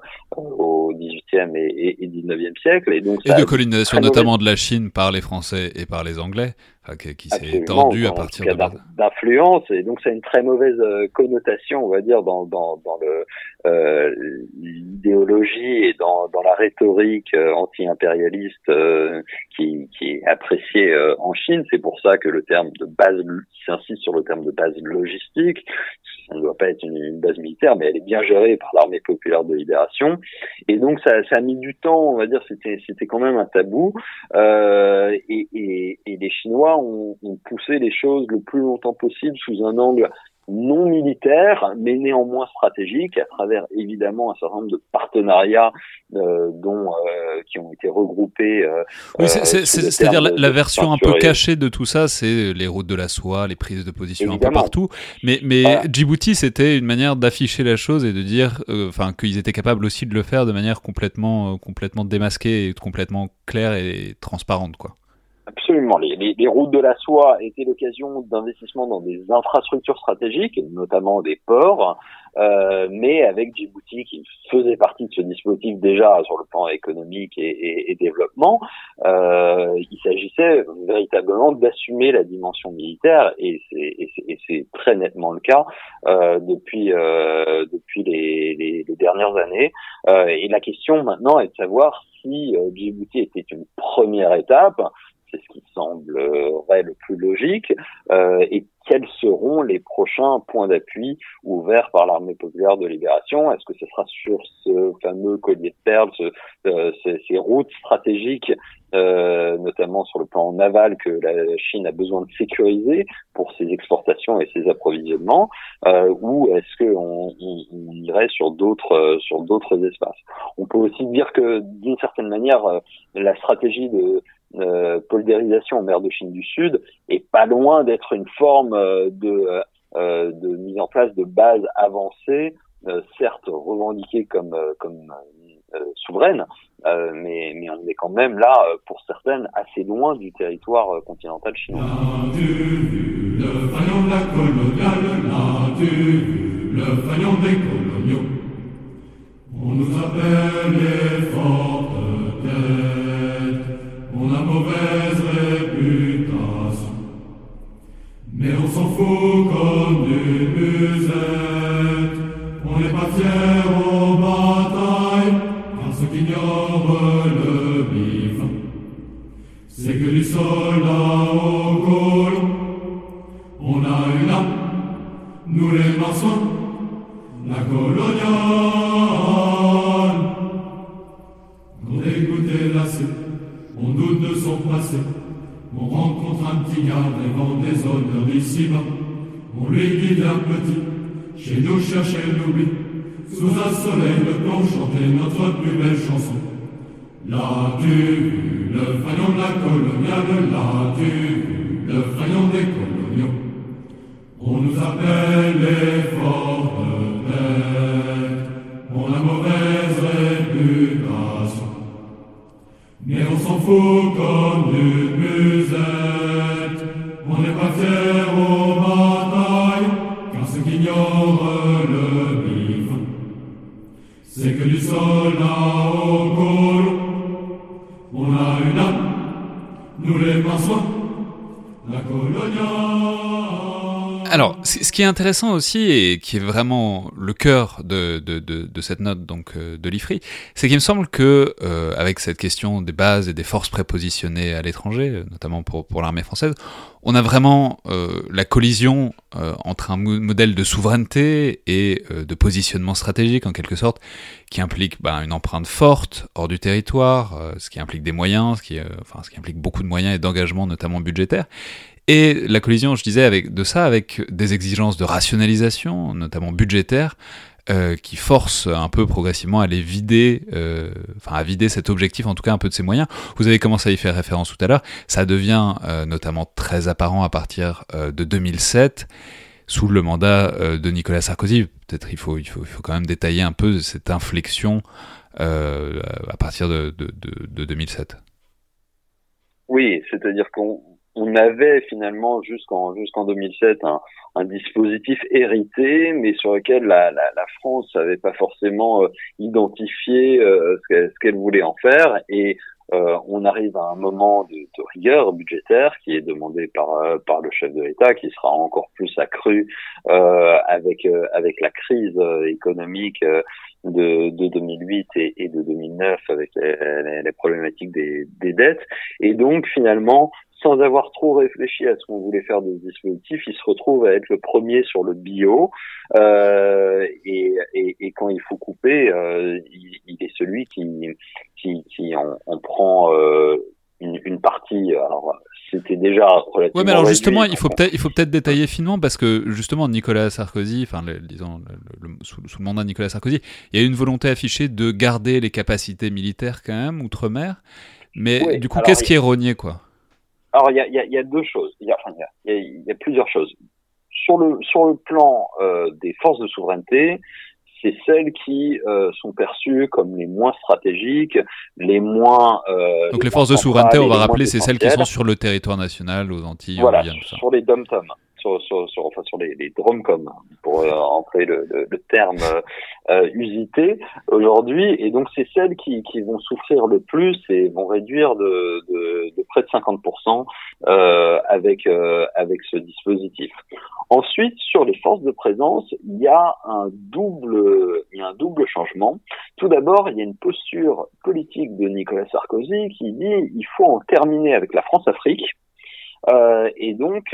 au dix-huitième et, et, et dix-neuvième siècle. Et, donc, et de colonisation notamment mauvaise... de la Chine par les Français et par les Anglais, enfin, qui, qui s'est étendue à partir de là. D'influence, et donc ça a une très mauvaise euh, connotation, on va dire, dans, dans, dans le, euh, l'idéologie et dans, dans la rhétorique euh, anti-impérialiste euh, qui, qui est appréciée euh, en Chine. C'est pour ça que le terme de base, qui s'insiste sur le terme de base logistique, ça ne doit pas être une, une base militaire, mais elle est bien gérée par l'armée populaire de libération. Et donc ça, ça a mis du temps, on va dire, c'était, c'était quand même un tabou. Euh, et, et, et les Chinois ont, ont poussé les choses le plus longtemps possible sous un angle non militaire, mais néanmoins stratégique, à travers évidemment un certain nombre de partenariats euh, dont euh, qui ont été regroupés. Euh, oui, c'est, c'est, c'est, c'est-à-dire la, la version un peu cachée de tout ça, c'est les routes de la soie, les prises de position évidemment. Un peu partout. Mais, mais voilà. Djibouti, c'était une manière d'afficher la chose et de dire, enfin, euh, qu'ils étaient capables aussi de le faire de manière complètement, euh, complètement démasquée et complètement claire et transparente, quoi. Absolument. Les, les, les routes de la soie étaient l'occasion d'investissements dans des infrastructures stratégiques, notamment des ports, euh, mais avec Djibouti qui faisait partie de ce dispositif déjà sur le plan économique et, et, et développement, euh, il s'agissait véritablement d'assumer la dimension militaire, et c'est, et c'est, et c'est très nettement le cas euh, depuis euh, depuis les, les, les dernières années. Euh, et la question maintenant est de savoir si euh, Djibouti était une première étape. C'est ce qui semblerait le plus logique, euh, et quels seront les prochains points d'appui ouverts par l'armée populaire de libération? Est-ce que ce sera sur ce fameux collier de perles, ce, euh, ces, ces routes stratégiques, euh, notamment sur le plan naval, que la Chine a besoin de sécuriser pour ses exportations et ses approvisionnements, euh, ou est-ce qu'on on, on irait sur d'autres euh, sur d'autres espaces? On peut aussi dire que d'une certaine manière, euh, la stratégie de Euh, poldérisation en mer de Chine du Sud est pas loin d'être une forme euh, de, euh, de mise en place de bases avancées, euh, certes revendiquées comme, euh, comme euh, souveraines, euh, mais, mais on est quand même là, euh, pour certaines, assez loin du territoire euh, continental chinois. Le fanion de la coloniale, là-tu, le fanion des coloniaux, on nous appelle les fortes têtes. On a mauvaise réputation, mais on s'en fout comme des musettes. On n'est pas fiers aux batailles, car ceux qui ignorent le bif, c'est que du soldat au colon. On a eu là, nous les maçons, la coloniale. On dégoûtait la cible. On doute de son passé, on rencontre un petit gars rêvant des honneurs ici-bas. On lui dit d'un petit, chez nous chercher l'oubli, sous un soleil de plomb chanter notre plus belle chanson. L'as-tu vu le fanion de la coloniale, l'as-tu vu le fanion des coloniaux? On nous appelle les fortes têtes, on a mauvaise réputation, mais on s'en fout comme d'une musette. On n'est pas fiers aux batailles, car ceux qui ignorent le bif, c'est que du soldat au colon. On a une âme, nous les maçons, la coloniale. Alors, ce qui est intéressant aussi, et qui est vraiment le cœur de, de, de, de cette note donc, de l'I F R I, c'est qu'il me semble que, euh, avec cette question des bases et des forces prépositionnées à l'étranger, notamment pour, pour l'armée française, on a vraiment euh, la collision euh, entre un mo- modèle de souveraineté et euh, de positionnement stratégique, en quelque sorte, qui implique bah, une empreinte forte hors du territoire, euh, ce qui implique des moyens, ce qui, euh, enfin, ce qui implique beaucoup de moyens et d'engagement, notamment budgétaires. Et la collision, je disais, avec, de ça avec des exigences de rationalisation, notamment budgétaires, euh, qui forcent un peu progressivement à les vider, euh, enfin à vider cet objectif, en tout cas un peu de ses moyens. Vous avez commencé à y faire référence tout à l'heure. Ça devient euh, notamment très apparent à partir euh, de deux mille sept, sous le mandat euh, de Nicolas Sarkozy. Peut-être il faut, il faut, il faut quand même détailler un peu cette inflexion euh, à partir de, de, de, de deux mille sept. Oui, c'est-à-dire qu'on on avait finalement jusqu'en jusqu'en deux mille sept un, un dispositif hérité, mais sur lequel la, la, la France n'avait pas forcément euh, identifié euh, ce, qu'elle, ce qu'elle voulait en faire. Et euh, on arrive à un moment de, de rigueur budgétaire qui est demandé par euh, par le chef de l'État, qui sera encore plus accru euh, avec euh, avec la crise euh, économique euh, de, de deux mille huit et, et de deux mille neuf avec les, les, les problématiques des, des dettes. Et donc finalement, sans avoir trop réfléchi à ce qu'on voulait faire de ce dispositif, il se retrouve à être le premier sur le bio, euh, et, et, et quand il faut couper, euh, il, il est celui qui, qui, qui en, en prend euh, une, une partie. Alors, c'était déjà relativement. Oui, mais alors justement, réduit, il faut peut-être, il faut peut-être détailler finement parce que justement, Nicolas Sarkozy, enfin, le, disons, le, le, sous, sous le mandat de Nicolas Sarkozy, il y a eu une volonté affichée de garder les capacités militaires quand même outre-mer. Mais oui, du coup, alors, qu'est-ce qui est rogné, quoi? Alors, il y a, il y a, il y a deux choses. Il y a, enfin, il y a, il y a plusieurs choses. Sur le sur le plan euh, des forces de souveraineté, c'est celles qui euh, sont perçues comme les moins stratégiques, les moins. Euh, Donc les, les forces de souveraineté, on va rappeler, c'est celles qui sont sur le territoire national, aux Antilles, voilà, en Guyane, tout ça. Sur les dom-tom, sur sur sur enfin sur les, les dromcom, pour euh, entrer le, le, le terme euh, usité aujourd'hui. Et donc c'est celles qui qui vont souffrir le plus et vont réduire de de, de près de cinquante pour cent euh, avec euh, avec ce dispositif. Ensuite, sur les forces de présence, il y a un double, il y a un double changement. Tout d'abord, il y a une posture politique de Nicolas Sarkozy qui dit il faut en terminer avec la France-Afrique. Euh, et donc,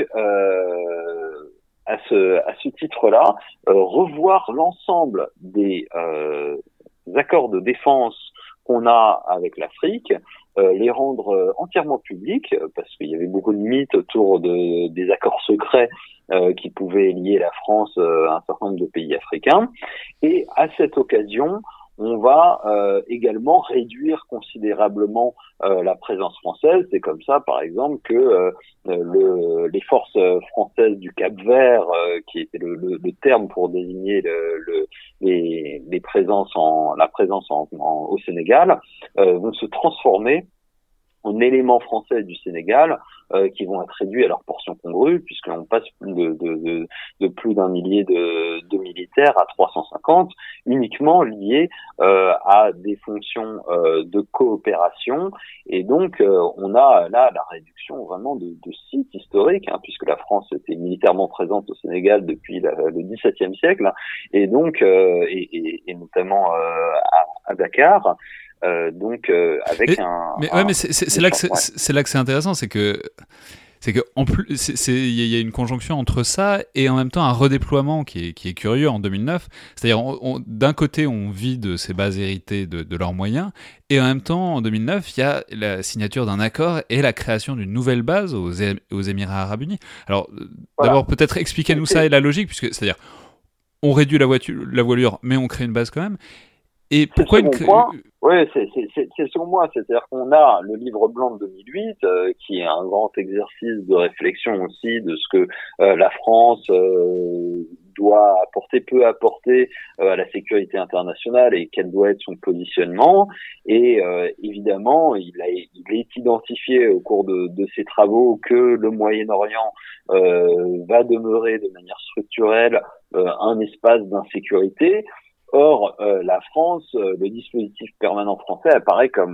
euh, à ce, à ce titre-là, euh, revoir l'ensemble des euh, accords de défense qu'on a avec l'Afrique, euh, les rendre euh, entièrement publics, parce qu'il y avait beaucoup de mythes autour de, des accords secrets euh, qui pouvaient lier la France euh, à un certain nombre de pays africains. Et à cette occasion, on va euh, également réduire considérablement euh, la présence française. C'est comme ça, par exemple, que euh, le, les forces françaises du Cap-Vert, euh, qui était le, le, le terme pour désigner le, le, les, les présences en, la présence en, en, au Sénégal, euh, vont se transformer en éléments français du Sénégal euh, qui vont être réduits à leur portion congrue, puisqu'on passe de, de, de, de plus d'un millier de, de militaires à trois cent cinquante, uniquement liés euh, à des fonctions euh, de coopération. Et donc, euh, on a là la réduction vraiment de, de sites historiques, hein, puisque la France était militairement présente au Sénégal depuis la, le dix-septième siècle, et donc, euh, et, et, et notamment euh, à, à Dakar. Euh, donc euh, avec et, un. Mais un, ouais, mais c'est, c'est, c'est là que c'est, ouais. c'est là que c'est intéressant, c'est que c'est que en plus, c'est, c'est, il y a une conjonction entre ça et en même temps un redéploiement qui est qui est curieux en deux mille neuf. C'est-à-dire, on, on, d'un côté, on vide ces bases héritées de, de leurs moyens, et en même temps, en deux mille neuf, il y a la signature d'un accord et la création d'une nouvelle base aux, aux Émirats Arabes Unis. Alors, voilà. D'abord, peut-être expliquez-nous ça et la logique, puisque c'est-à-dire, on réduit la, voiture, la voilure, mais on crée une base quand même. Et pourquoi une... point, oui, c'est, c'est, c'est, c'est selon moi, c'est-à-dire qu'on a le livre blanc de deux mille huit, euh, qui est un grand exercice de réflexion aussi de ce que euh, la France euh, doit apporter, peut apporter euh, à la sécurité internationale et quel doit être son positionnement. Et euh, évidemment, il, a, il est identifié au cours de, de ces travaux que le Moyen-Orient euh, va demeurer de manière structurelle euh, un espace d'insécurité. Or, euh, la France, euh, le dispositif permanent français apparaît comme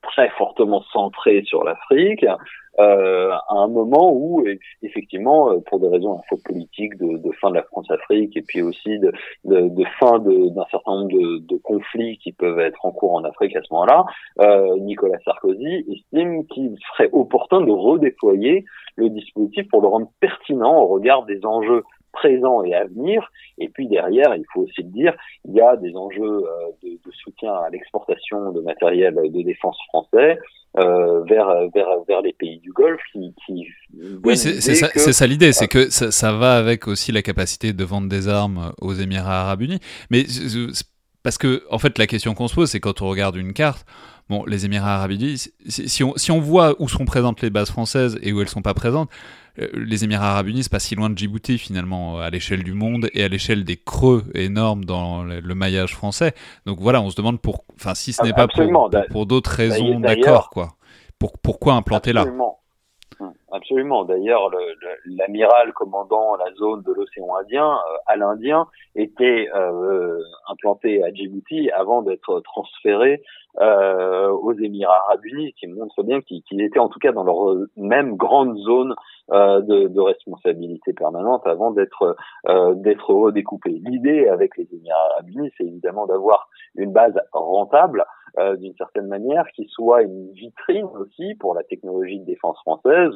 très fortement centré sur l'Afrique, euh, à un moment où, effectivement, pour des raisons à la fois politiques, de, de fin de la France-Afrique, et puis aussi de, de, de fin de, d'un certain nombre de, de conflits qui peuvent être en cours en Afrique à ce moment-là, euh, Nicolas Sarkozy estime qu'il serait opportun de redéployer le dispositif pour le rendre pertinent au regard des enjeux présent et à venir. Et puis derrière, il faut aussi le dire, il y a des enjeux euh, de, de soutien à l'exportation de matériel de défense français euh, vers vers vers les pays du Golfe qui, qui oui, c'est, c'est, ça, que... c'est ça l'idée, c'est que ça, ça va avec aussi la capacité de vendre des armes aux Émirats Arabes Unis. Mais parce que en fait, la question qu'on se pose, c'est quand on regarde une carte. Bon, les Émirats Arabes Unis, si, si, on, si on voit où sont présentes les bases françaises et où elles sont pas présentes, euh, les Émirats Arabes Unis, c'est pas si loin de Djibouti finalement, à l'échelle du monde et à l'échelle des creux énormes dans le, le maillage français. Donc voilà, on se demande pour, enfin si ce n'est pas pour, pour, pour d'autres raisons, d'accord quoi. Pour, pourquoi implanter là ? Absolument. D'ailleurs, le, le, l'amiral commandant la zone de l'océan Indien, euh, Al Indien, était euh, implanté à Djibouti avant d'être transféré euh, aux Émirats Arabes Unis, qui montre bien qu'ils, qu'ils étaient en tout cas dans leur même grande zone euh, de, de responsabilité permanente avant d'être euh, d'être redécoupés. L'idée avec les Émirats Arabes Unis, c'est évidemment d'avoir une base rentable, euh, d'une certaine manière, qui soit une vitrine aussi pour la technologie de défense française.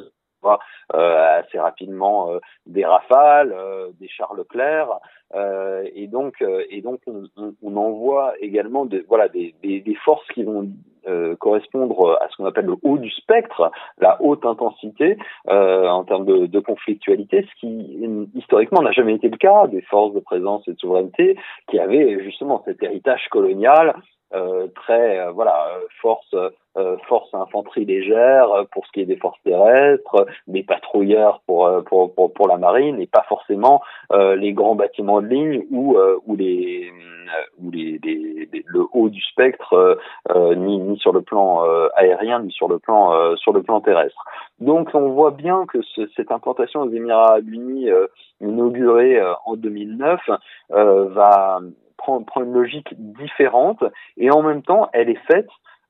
Euh, assez rapidement euh, des Rafales, euh, des chars Leclerc, euh, et donc euh, et donc on, on, on envoie également de, voilà des, des, des forces qui vont euh, correspondre à ce qu'on appelle le haut du spectre, la haute intensité euh, en termes de, de conflictualité, ce qui historiquement n'a jamais été le cas des forces de présence et de souveraineté qui avaient justement cet héritage colonial. Euh, très euh, voilà euh, force euh, force infanterie légère euh, pour ce qui est des forces terrestres, des patrouilleurs pour euh, pour, pour pour la marine et pas forcément euh, les grands bâtiments de ligne ou euh, ou les euh, ou les, les, les le haut du spectre euh, euh, ni ni sur le plan euh, aérien ni sur le plan euh, sur le plan terrestre. Donc on voit bien que ce, cette implantation aux Émirats Arabes Unis euh, inaugurée euh, en deux mille neuf euh, va prend, prend une logique différente et en même temps elle est faite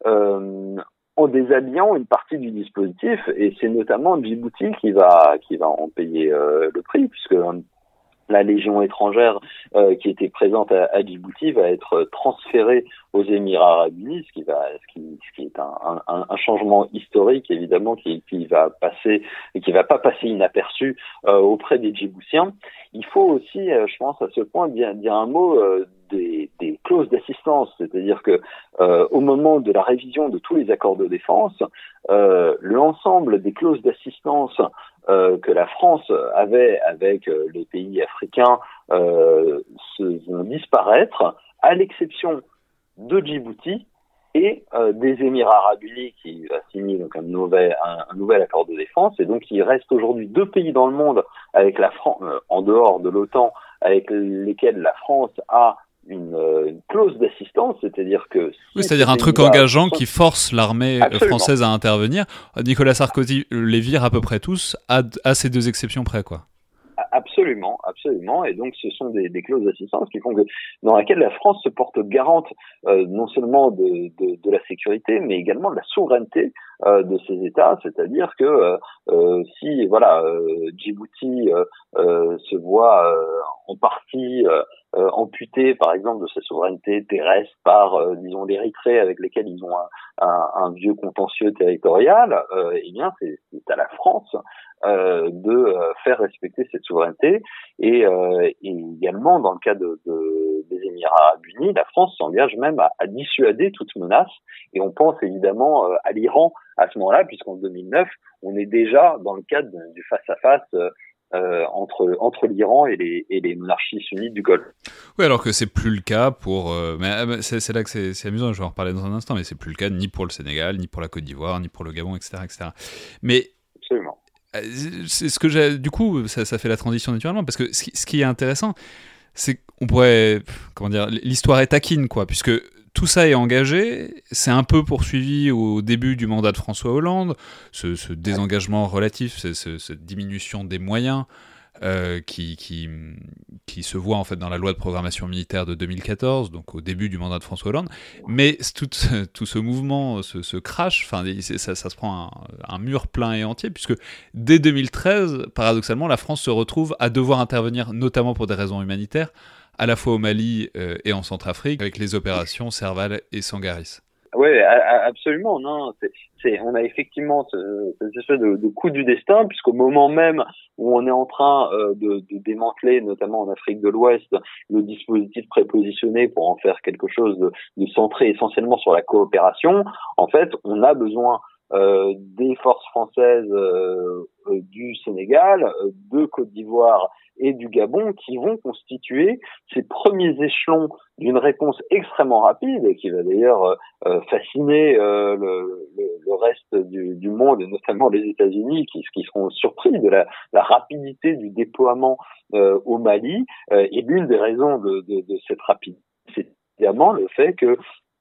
euh, en déshabillant une partie du dispositif et c'est notamment Djibouti qui va qui va en payer euh, le prix puisque la légion étrangère euh, qui était présente à, à Djibouti va être transférée aux Émirats Arabes Unis, ce qui va, ce qui, ce qui est un, un, un changement historique évidemment qui, qui va passer et qui va pas passer inaperçu euh, auprès des Djiboutiens. Il faut aussi, euh, je pense, à ce point dire, dire un mot euh, des, des clauses d'assistance, c'est-à-dire que euh, au moment de la révision de tous les accords de défense, euh, l'ensemble des clauses d'assistance Euh, que la France avait avec euh, les pays africains euh, se vont disparaître, à l'exception de Djibouti et euh, des Émirats Arabes Unis qui a signé donc un nouvel, un, un nouvel accord de défense. Et donc il reste aujourd'hui deux pays dans le monde avec la France, euh, en dehors de l'OTAN, avec lesquels la France a Une, une clause d'assistance, c'est-à-dire que... Si oui, c'est-à-dire un truc engageant sont... qui force l'armée Absolument. française à intervenir. Nicolas Sarkozy les vire à peu près tous, à, à ces deux exceptions près, quoi. Absolument, absolument. Et donc, ce sont des, des clauses d'assistance qui font que, dans laquelle la France se porte garante euh, non seulement de, de, de la sécurité, mais également de la souveraineté euh, de ces États. C'est-à-dire que euh, euh, si, voilà, euh, Djibouti euh, euh, se voit euh, en partie euh, euh, amputé, par exemple, de sa souveraineté terrestre par, euh, disons, l'Érythrée avec lesquels ils ont un, un, un vieux contentieux territorial, euh, eh bien, c'est, c'est à la France Euh, de euh, faire respecter cette souveraineté et, euh, et également dans le cas de, de, des Émirats Arabes Unis, la France s'engage même à, à dissuader toute menace et on pense évidemment euh, à l'Iran à ce moment-là puisqu'en deux mille neuf on est déjà dans le cadre de, du face-à-face euh, Euh, entre entre l'Iran et les et les monarchies sunnites du Golfe. Oui, alors que c'est plus le cas pour. Euh, mais c'est, c'est là que c'est, c'est amusant. Je vais en reparler dans un instant, mais c'est plus le cas ni pour le Sénégal, ni pour la Côte d'Ivoire, ni pour le Gabon, et cetera, et cetera. Mais absolument. C'est ce que j'ai. Du coup, ça, ça fait la transition naturellement parce que ce qui, ce qui est intéressant, c'est qu'on pourrait, comment dire, l'histoire est taquine, quoi, puisque tout ça est engagé, c'est un peu poursuivi au début du mandat de François Hollande, ce, ce désengagement relatif, ce, ce, cette diminution des moyens, euh, qui, qui, qui se voit en fait dans la loi de programmation militaire de deux mille quatorze, donc au début du mandat de François Hollande. Mais tout, tout ce mouvement, ce, ce crash, enfin, ça, ça se prend un, un mur plein et entier, puisque dès deux mille treize, paradoxalement, la France se retrouve à devoir intervenir, notamment pour des raisons humanitaires, à la fois au Mali euh, et en Centrafrique, avec les opérations Serval et Sangaris. Oui, absolument. Non, c'est, c'est, on a effectivement ce, cette espèce de, de coup du destin, puisqu'au moment même où on est en train euh, de, de démanteler, notamment en Afrique de l'Ouest, le dispositif prépositionné pour en faire quelque chose de, de centré essentiellement sur la coopération, en fait, on a besoin euh, des forces françaises euh, euh, du Sénégal, euh, de Côte d'Ivoire et du Gabon, qui vont constituer ces premiers échelons d'une réponse extrêmement rapide, qui va d'ailleurs euh, fasciner euh, le, le, le reste du, du monde, et notamment les États-Unis, qui, qui seront surpris de la, la rapidité du déploiement euh, au Mali. Euh, et l'une des raisons de, de, de cette rapidité, c'est évidemment le fait que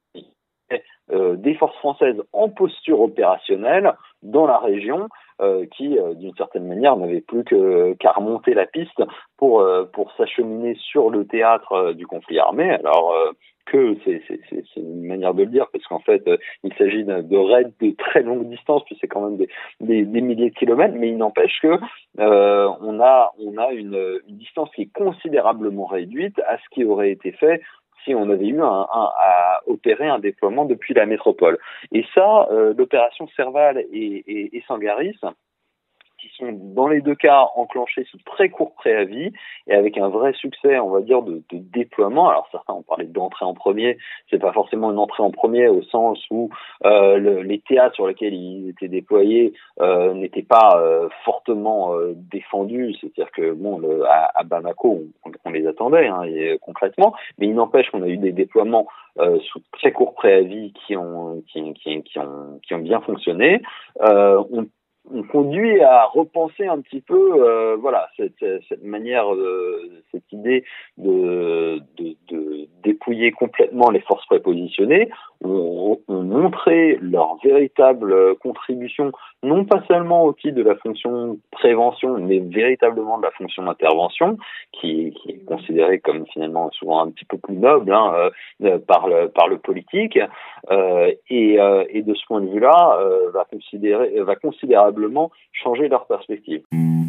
euh, des forces françaises en posture opérationnelle dans la région, Euh, qui, euh, d'une certaine manière, n'avait plus que, qu'à remonter la piste pour euh, pour s'acheminer sur le théâtre euh, du conflit armé. Alors euh, que c'est, c'est c'est c'est une manière de le dire, parce qu'en fait, euh, il s'agit de, de raids de très longue distance, puis c'est quand même des, des des milliers de kilomètres, mais il n'empêche que euh, on a on a une, une distance qui est considérablement réduite à ce qui aurait été fait si on avait eu un, un, à opérer un déploiement depuis la métropole. Et ça, euh, l'opération Serval et, et, et Sangaris, qui sont dans les deux cas enclenchés sous très court préavis et avec un vrai succès, on va dire, de, de déploiement. Alors certains ont parlé d'entrée en premier, c'est pas forcément une entrée en premier au sens où euh, le, les théâtres sur lesquels ils étaient déployés euh, n'étaient pas euh, fortement euh, défendus, c'est-à-dire que bon, le, à, à Bamako, on, on les attendait hein, et, concrètement, mais il n'empêche qu'on a eu des déploiements euh, sous très court préavis qui ont qui, qui, qui ont qui ont bien fonctionné. Euh, on on conduit à repenser un petit peu, euh, voilà, cette, cette manière, euh, cette idée de, de, de dépouiller complètement les forces prépositionnées. On, on montrait leur véritable contribution, non pas seulement au titre de la fonction prévention, mais véritablement de la fonction d'intervention, qui, qui est considérée comme finalement souvent un petit peu plus noble hein, euh, par le par le politique, euh, et, euh, et de ce point de vue-là, euh, va considérer, va considérablement changer leur perspective.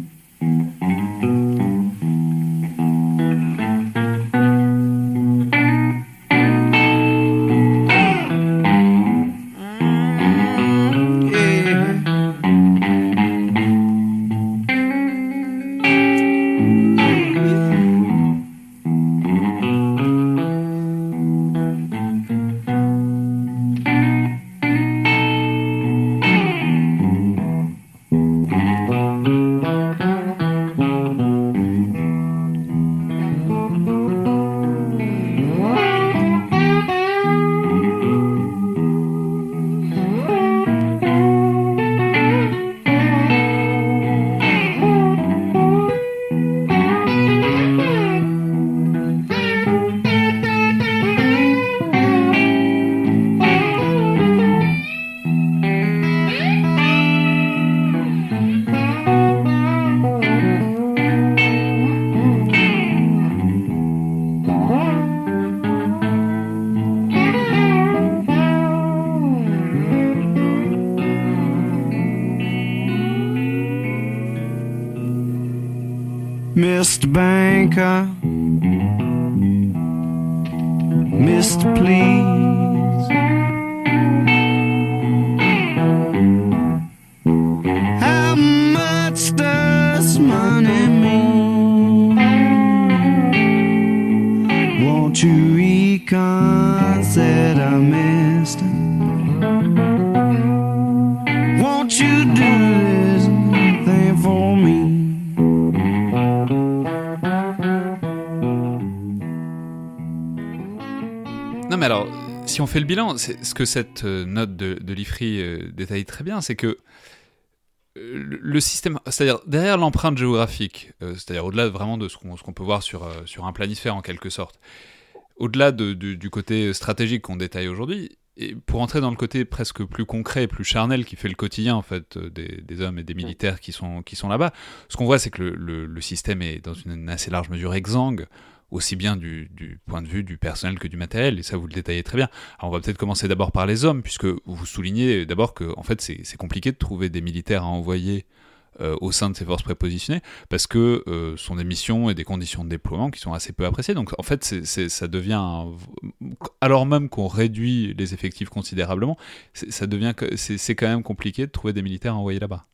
Mister Banker, Mister Please, how much does money mean? Won't you reconsider, Mister? Won't you do this thing for me? Non mais alors, si on fait le bilan, c'est, ce que cette note de, de l'I F R I euh, détaille très bien, c'est que euh, le système, c'est-à-dire derrière l'empreinte géographique, euh, c'est-à-dire au-delà vraiment de ce qu'on, ce qu'on peut voir sur, euh, sur un planisphère en quelque sorte, au-delà de, de, du côté stratégique qu'on détaille aujourd'hui, et pour entrer dans le côté presque plus concret, plus charnel qui fait le quotidien en fait des, des hommes et des militaires qui sont qui sont là-bas, ce qu'on voit c'est que le, le, le système est dans une assez large mesure exsangue, aussi bien du, du point de vue du personnel que du matériel, et ça vous le détaillez très bien. Alors on va peut-être commencer d'abord par les hommes, puisque vous soulignez d'abord que en fait c'est, c'est compliqué de trouver des militaires à envoyer Euh, au sein de ces forces prépositionnées, parce que euh, sont des missions et des conditions de déploiement qui sont assez peu appréciées. Donc en fait, c'est, c'est, ça devient, un... alors même qu'on réduit les effectifs considérablement, c'est, ça devient, c'est, c'est quand même compliqué de trouver des militaires à envoyer là-bas.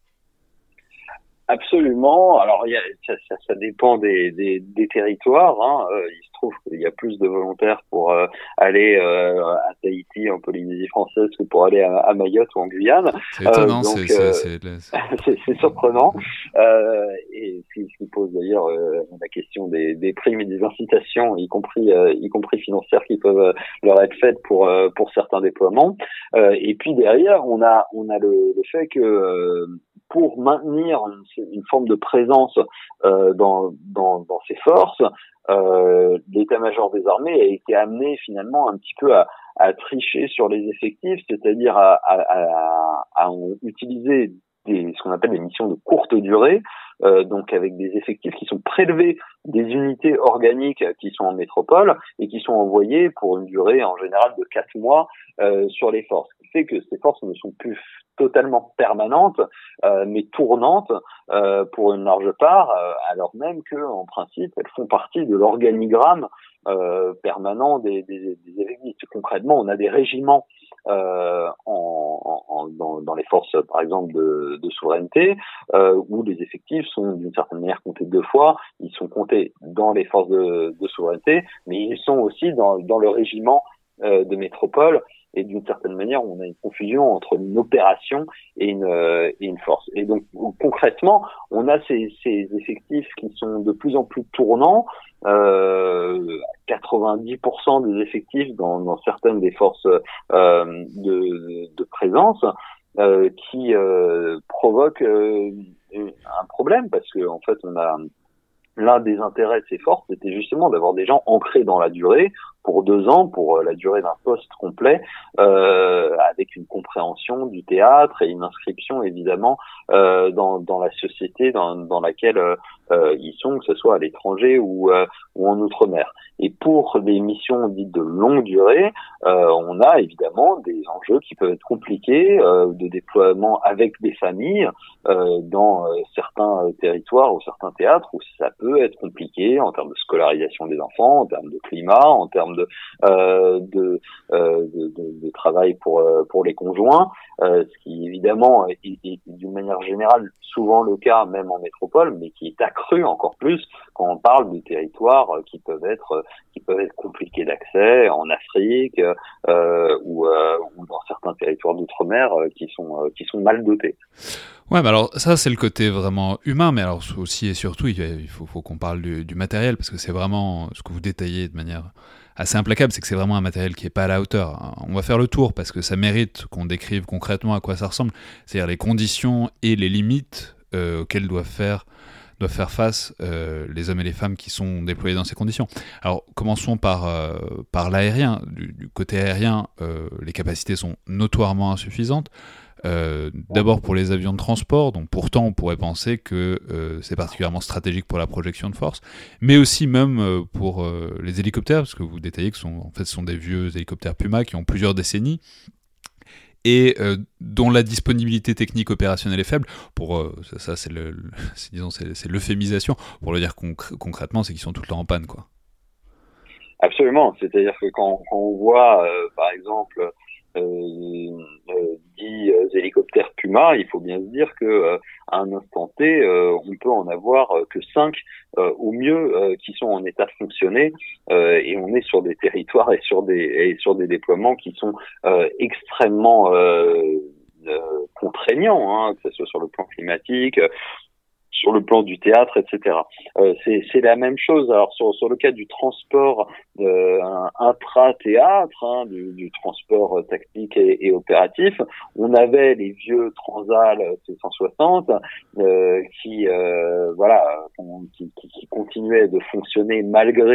Absolument. Alors, il y a, ça, ça, ça dépend des, des, des territoires. Hein. Euh, il se trouve qu'il y a plus de volontaires pour euh, aller euh, à Tahiti, en Polynésie française, que pour aller à, à Mayotte ou en Guyane. C'est étonnant, euh, donc, c'est, euh, c'est, c'est, c'est, c'est surprenant. Euh, et ce qui, ce qui pose d'ailleurs euh, la question des, des primes et des incitations, y compris, euh, y compris financières, qui peuvent euh, leur être faites pour euh, pour certains déploiements. Euh, et puis derrière, on a on a le, le fait que euh, pour maintenir une, une forme de présence euh, dans, dans, dans ces forces, euh, l'état-major des armées a été amené finalement un petit peu à, à tricher sur les effectifs, c'est-à-dire à, à, à, à utiliser des, ce qu'on appelle des missions de courte durée, euh, donc avec des effectifs qui sont prélevés des unités organiques qui sont en métropole et qui sont envoyées pour une durée en général de quatre mois euh, sur les forces. Ce qui fait que ces forces ne sont plus totalement permanentes, euh, mais tournantes euh, pour une large part, euh, alors même que en principe elles font partie de l'organigramme euh, permanent des, des, des effectifs. Concrètement, on a des régiments euh, en, en, dans, dans les forces, par exemple, de, de souveraineté, euh, où les effectifs sont d'une certaine manière comptés deux fois. Ils sont comptés dans les forces de, de souveraineté, mais ils sont aussi dans, dans le régiment euh, de métropole. Et d'une certaine manière, on a une confusion entre une opération et une, euh, et une force. Et donc, concrètement, on a ces, ces effectifs qui sont de plus en plus tournants. Euh, quatre-vingt-dix pour cent des effectifs dans, dans certaines des forces euh, de, de présence euh, qui euh, provoquent euh, un problème, parce que en fait, on a l'un des intérêts de ces forces, c'était justement d'avoir des gens ancrés dans la durée, pour deux ans, pour la durée d'un poste complet, euh, avec une compréhension du théâtre et une inscription évidemment euh, dans, dans la société dans, dans laquelle euh, ils sont, que ce soit à l'étranger ou, euh, ou en outre-mer. Et pour des missions dites de longue durée, euh, on a évidemment des enjeux qui peuvent être compliqués euh, de déploiement avec des familles euh, dans euh, certains territoires ou certains théâtres où ça peut être compliqué en termes de scolarisation des enfants, en termes de climat, en termes de euh, de, euh, de, de de travail pour euh, pour les conjoints, euh, ce qui évidemment est, est, est d'une manière générale souvent le cas même en métropole, mais qui est accru encore plus quand on parle de territoires qui peuvent être qui peuvent être compliqués d'accès en Afrique euh, ou, euh, ou dans certains territoires d'outre-mer euh, qui sont euh, qui sont mal dotés. Ouais, mais alors ça c'est le côté vraiment humain, mais alors aussi et surtout il faut, faut qu'on parle du, du matériel, parce que c'est vraiment ce que vous détaillez de manière assez implacable, c'est que c'est vraiment un matériel qui est pas à la hauteur. On va faire le tour parce que ça mérite qu'on décrive concrètement à quoi ça ressemble, c'est-à-dire les conditions et les limites euh, auxquelles doivent faire doivent faire face euh, les hommes et les femmes qui sont déployés dans ces conditions. Alors commençons par euh, par l'aérien. Du, du côté aérien, euh, les capacités sont notoirement insuffisantes. Euh, d'abord pour les avions de transport, donc pourtant on pourrait penser que euh, c'est particulièrement stratégique pour la projection de force, mais aussi même euh, pour euh, les hélicoptères, parce que vous détaillez que sont, en fait, ce sont des vieux hélicoptères Puma qui ont plusieurs décennies et euh, dont la disponibilité technique opérationnelle est faible. Pour euh, ça, ça c'est, le, le, c'est, disons, c'est, c'est l'euphémisation. Pour le dire conc- concrètement, c'est qu'ils sont tout le temps en panne, quoi. Absolument, c'est-à-dire que quand, quand on voit, euh, par exemple, Euh, euh, dix euh, hélicoptères Puma, il faut bien se dire que euh, à un instant T, euh, on peut en avoir euh, que cinq euh, au mieux euh, qui sont en état de fonctionner, euh, et on est sur des territoires et sur des et sur des déploiements qui sont euh, extrêmement euh, euh, contraignants, hein, que ce soit sur le plan climatique, sur le plan du théâtre, et cetera. Euh, c'est, c'est la même chose. Alors sur, sur le cas du transport euh, intra-théâtre, hein, du, du transport tactique et, et opératif, on avait les vieux Transal C cent soixante euh, qui, euh, voilà, qui, qui, qui continuaient de fonctionner malgré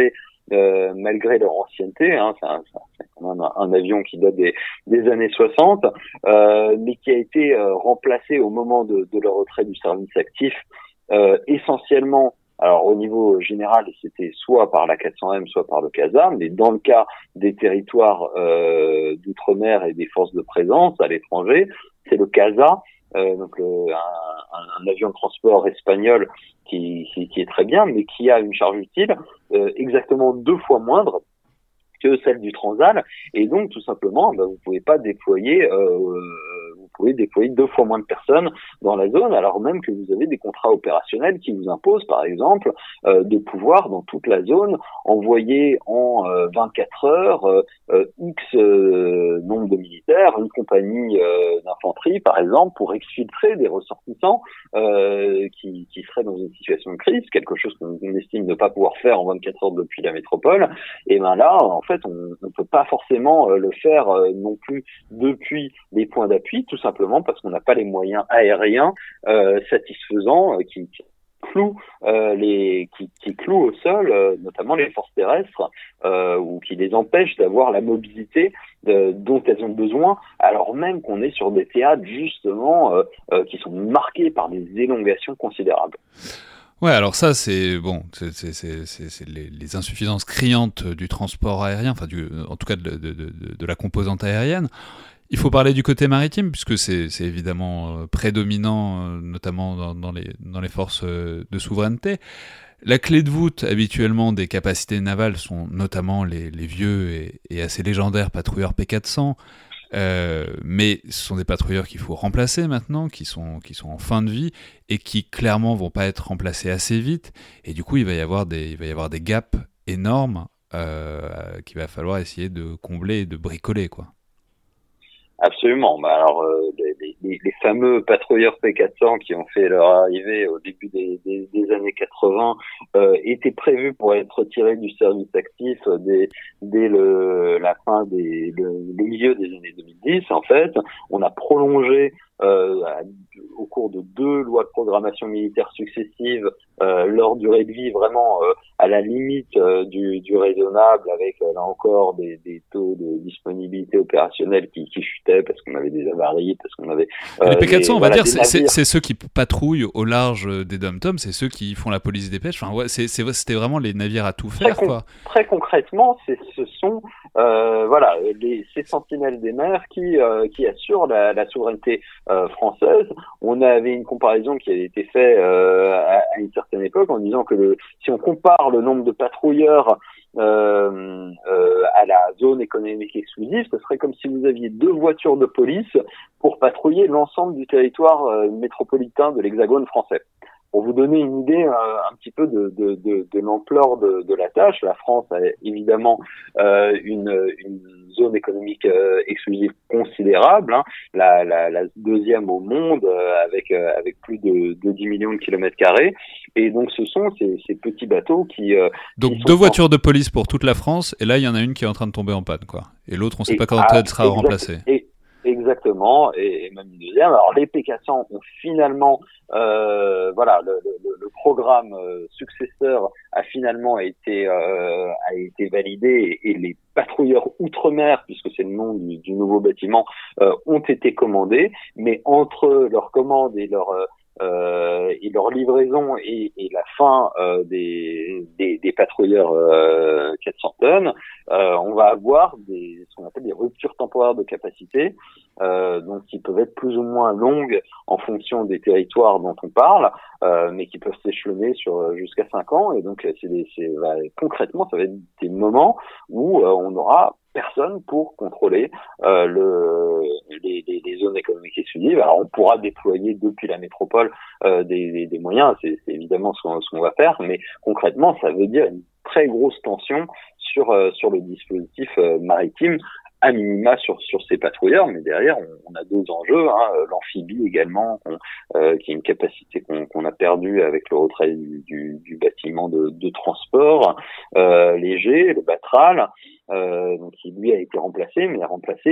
euh, malgré leur ancienneté, hein, c'est, un, c'est quand même un, un avion qui date des, des années soixante, euh, mais qui a été euh, remplacé au moment de, de leur retrait du service actif, euh, essentiellement. Alors au niveau général, c'était soit par la quatre cents M, soit par le CASA, mais dans le cas des territoires euh, d'outre-mer et des forces de présence à l'étranger, c'est le CASA, euh, donc le, un, un avion de transport espagnol qui, qui, qui est très bien, mais qui a une charge utile euh, exactement deux fois moindre que celle du Transal, et donc tout simplement, ben, vous pouvez pas déployer, euh, vous pouvez déployer deux fois moins de personnes dans la zone, alors même que vous avez des contrats opérationnels qui vous imposent, par exemple, euh, de pouvoir dans toute la zone envoyer en euh, vingt-quatre heures euh, euh, X euh, nombre de militaires, une compagnie euh, d'infanterie, par exemple, pour exfiltrer des ressortissants euh, qui, qui seraient dans une situation de crise, quelque chose qu'on estime ne pas pouvoir faire en vingt-quatre heures depuis la métropole. Et ben là, en fait, on ne peut pas forcément euh, le faire euh, non plus depuis les points d'appui, tout simplement parce qu'on n'a pas les moyens aériens euh, satisfaisants euh, qui, qui clouent euh, les qui, qui clouent au sol, euh, notamment les forces terrestres, euh, ou qui les empêchent d'avoir la mobilité de, dont elles ont besoin, alors même qu'on est sur des théâtres justement euh, euh, qui sont marqués par des élongations considérables. Ouais, alors ça, c'est bon, c'est, c'est, c'est, c'est, c'est les, les insuffisances criantes du transport aérien, enfin, du, en tout cas de, de, de, de la composante aérienne. Il faut parler du côté maritime, puisque c'est, c'est évidemment prédominant, notamment dans, dans, les, dans les forces de souveraineté. La clé de voûte, habituellement, des capacités navales sont notamment les, les vieux et, et assez légendaires patrouilleurs P quatre cents. Euh, mais ce sont des patrouilleurs qu'il faut remplacer maintenant, qui sont, qui sont en fin de vie et qui clairement vont pas être remplacés assez vite, et du coup il va y avoir des, il va y avoir des gaps énormes euh, qu'il va falloir essayer de combler et de bricoler, quoi. Absolument. Bah alors euh, les, les, les fameux patrouilleurs P quatre cents qui ont fait leur arrivée au début des, des, des années quatre-vingts euh, étaient prévus pour être retirés du service actif dès, dès le, la fin des le, le milieu des années deux mille dix. En fait, on a prolongé euh, à, au cours de deux lois de programmation militaire successives euh, leur durée de vie vraiment euh, à la limite euh, du, du raisonnable, avec euh, là encore des, des taux de disponibilité opérationnelle qui, qui chutaient parce qu'on avait des avaries, parce qu'on avait euh, les P quatre cents, on va voilà, dire, c'est, c'est, c'est ceux qui patrouillent au large des dom-toms, c'est ceux qui font la police des pêches. Enfin, ouais, c'est, c'est, c'était vraiment les navires à tout faire, très quoi. Con- très concrètement, c'est, ce sont euh, voilà les, ces sentinelles des mers qui euh, qui assurent la, la souveraineté euh, française. On avait une comparaison qui a été faite euh, à, à une certaine époque en disant que le, si on compare le nombre de patrouilleurs euh, euh, à la zone économique exclusive, ce serait comme si vous aviez deux voitures de police pour patrouiller l'ensemble du territoire euh, métropolitain de l'Hexagone français. Pour vous donner une idée euh, un petit peu de, de, de, de l'ampleur de, de la tâche, la France a évidemment euh, une, une zone économique euh, exclusive considérable, hein, la, la, la deuxième au monde euh, avec euh, avec plus de, de dix millions de kilomètres carrés. Et donc ce sont ces, ces petits bateaux qui euh, donc qui deux sont voitures de police pour toute la France, et là il y en a une qui est en train de tomber en panne, quoi. Et l'autre, on sait et, pas quand ah, elle sera exact, remplacée. Et, Exactement, et, et même une deuxième. Alors les P quatre cents ont finalement, euh, voilà, le, le, le programme euh, successeur a finalement été euh, a été validé, et, et les patrouilleurs outre-mer, puisque c'est le nom du, du nouveau bâtiment, euh, ont été commandés. Mais entre leur commande et leur euh, et leur livraison et, et la fin euh, des, des, des patrouilleurs euh, quatre cents tonnes, euh, on va avoir des, ce qu'on appelle des ruptures temporaires de capacité, euh, donc qui peuvent être plus ou moins longues en fonction des territoires dont on parle, euh, mais qui peuvent s'échelonner sur jusqu'à cinq ans. Et donc c'est, des, c'est bah, concrètement, ça va être des moments où euh, on aura personne pour contrôler euh, le, les, les, les zones économiques exclusives. Alors on pourra déployer depuis la métropole euh, des, des, des moyens, c'est, c'est évidemment ce qu'on, ce qu'on va faire, mais concrètement ça veut dire une très grosse tension sur euh, sur le dispositif euh, maritime, à minima sur sur ces patrouilleurs, mais derrière on, on a d'autres enjeux, hein, l'amphibie également, euh, qui est une capacité qu'on, qu'on a perdue avec le retrait du, du, du bâtiment de, de transport euh, léger, le Batral, euh, donc qui lui a été remplacé, mais remplacé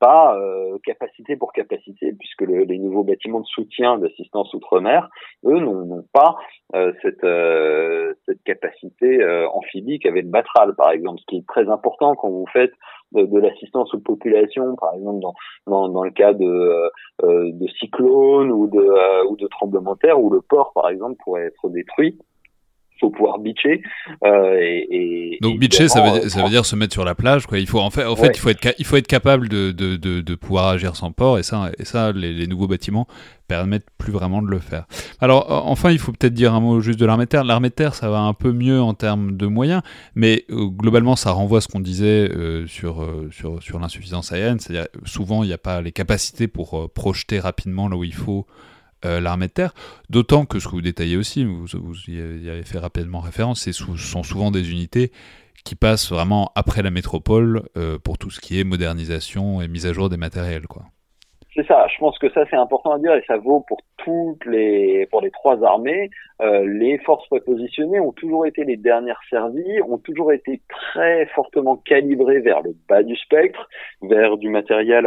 pas euh, capacité pour capacité, puisque le, les nouveaux bâtiments de soutien d'assistance outre-mer, eux, n'ont, n'ont pas euh, cette, euh, cette capacité euh, amphibie qu'avait le Batral, par exemple, ce qui est très important quand vous faites de, de l'assistance aux populations, par exemple dans, dans, dans le cas de, euh, de cyclones ou de, euh, ou de tremblements de terre, où le port, par exemple, pourrait être détruit. Faut pouvoir beacher euh, et, et donc beacher ça veut dire, ça veut dire se mettre sur la plage quoi. Il faut en fait en fait ouais. il faut être il faut être capable de de de, de pouvoir agir sans port et ça et ça les, les nouveaux bâtiments permettent plus vraiment de le faire. Alors enfin il faut peut-être dire un mot juste de l'armée de terre. L'armée de terre ça va un peu mieux en termes de moyens, mais euh, globalement ça renvoie à ce qu'on disait euh, sur euh, sur sur l'insuffisance aérienne, c'est-à-dire souvent il n'y a pas les capacités pour euh, projeter rapidement là où il faut. Euh, l'armée de terre, d'autant que ce que vous détaillez aussi, vous, vous y avez fait rapidement référence, ce sont souvent des unités qui passent vraiment après la métropole euh, pour tout ce qui est modernisation et mise à jour des matériels, quoi. C'est ça, je pense que ça c'est important à dire et ça vaut pour toutes les pour les trois armées. Euh, les forces prépositionnées ont toujours été les dernières servies, ont toujours été très fortement calibrées vers le bas du spectre, vers du matériel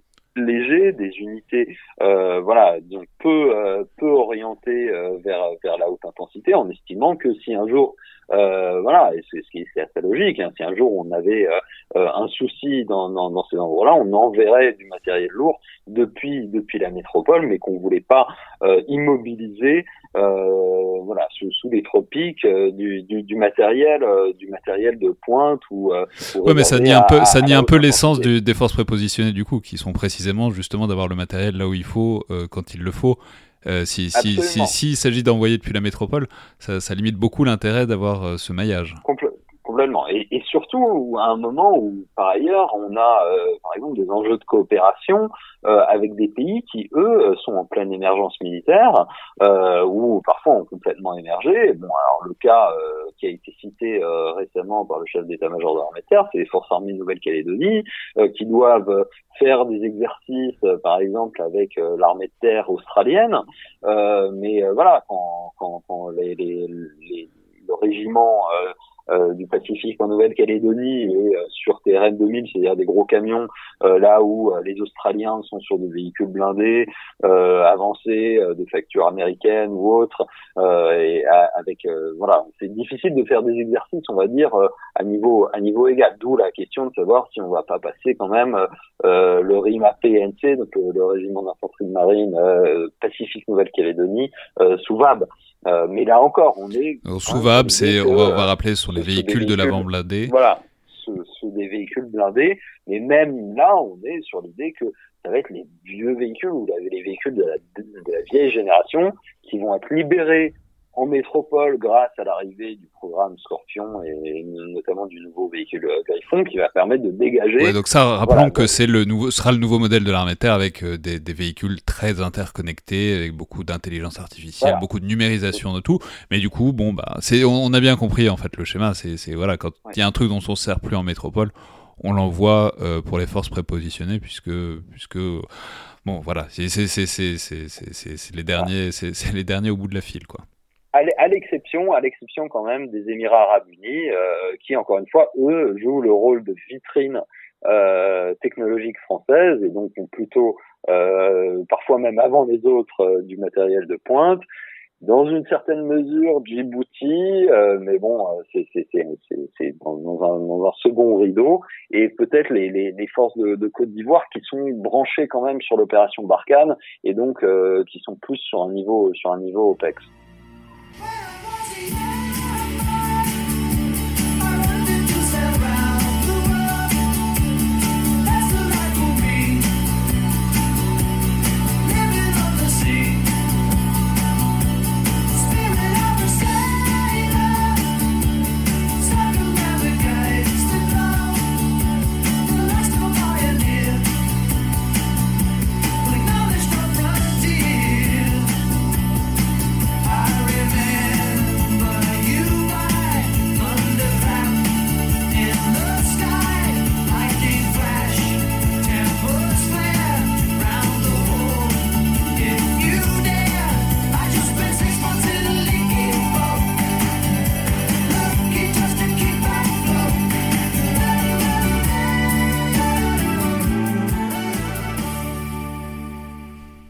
léger, des unités euh, voilà donc peu euh, peu orientées euh, vers vers la haute intensité, en estimant que si un jour euh, voilà et c'est c'est, c'est assez logique hein, si un jour on avait euh, euh, un souci dans, dans dans ces endroits-là, on enverrait du matériel lourd depuis depuis la métropole, mais qu'on voulait pas euh, immobiliser euh, voilà sous, sous les tropiques euh, du, du du matériel euh, du matériel de pointe ou euh, ouais mais ça nie un peu ça nie un peu l'essence du, des forces prépositionnées du coup, qui sont précisément justement d'avoir le matériel là où il faut euh, quand il le faut. Euh, si si si s'il s'agit d'envoyer depuis la métropole, ça, ça limite beaucoup l'intérêt d'avoir euh, ce maillage. Compl- complètement. Et, et surtout à un moment où, par ailleurs, on a, euh, par exemple, des enjeux de coopération euh, avec des pays qui, eux, sont en pleine émergence militaire euh, ou parfois ont complètement émergé. Bon, alors le cas euh, qui a été cité euh, récemment par le chef d'état-major de l'armée de terre, c'est les forces armées de Nouvelle-Calédonie euh, qui doivent faire des exercices, euh, par exemple, avec euh, l'armée de terre australienne. Euh, mais euh, voilà, quand, quand, quand les, les, les, le régiment euh, Euh, du Pacifique en Nouvelle-Calédonie et euh, sur T R M deux mille, c'est-à-dire des gros camions, euh, là où euh, les Australiens sont sur des véhicules blindés, euh, avancés, euh, de facture américaine ou autre, euh, et à, avec euh, voilà, c'est difficile de faire des exercices, on va dire, euh, à niveau à niveau égal. D'où la question de savoir si on va pas passer quand même euh, le R I M A P N C, donc euh, le régiment d'infanterie de marine euh, Pacifique Nouvelle-Calédonie, euh, sous V A B. Euh, mais là encore, on est... Alors, sous V A B, c'est, que, on, va, on va rappeler, ce sont les véhicules, véhicules de l'avant blindé. Voilà, ce sont des véhicules blindés. Mais même là, on est sur l'idée que ça va être les vieux véhicules, ou les véhicules de la, de la vieille génération, qui vont être libérés en métropole grâce à l'arrivée du programme Scorpion et notamment du nouveau véhicule Griffon qui va permettre de dégager. Ouais, donc ça, rappelons voilà, que donc... c'est le nouveau, sera le nouveau modèle de l'armée de terre avec euh, des, des véhicules très interconnectés, avec beaucoup d'intelligence artificielle, voilà. Beaucoup de numérisation de tout. Mais du coup, bon, bah, c'est, on, on a bien compris en fait le schéma. C'est, c'est voilà, quand il ouais. y a un truc dont on ne sert plus en métropole, on l'envoie euh, pour les forces prépositionnées puisque, puisque, bon, voilà, c'est, c'est, c'est, c'est, c'est, c'est, c'est, c'est les derniers, c'est, c'est les derniers au bout de la file, quoi. À l'exception, à l'exception quand même des Émirats Arabes Unis, euh, qui encore une fois, eux, jouent le rôle de vitrine euh, technologique française et donc ont plutôt, euh, parfois même avant les autres, euh, du matériel de pointe. Dans une certaine mesure, Djibouti, euh, mais bon, c'est, c'est, c'est, c'est, c'est dans, dans, un, dans un second rideau, et peut-être les, les, les forces de, de Côte d'Ivoire qui sont branchées quand même sur l'opération Barkhane et donc euh, qui sont plus sur un niveau, sur un niveau OPEX.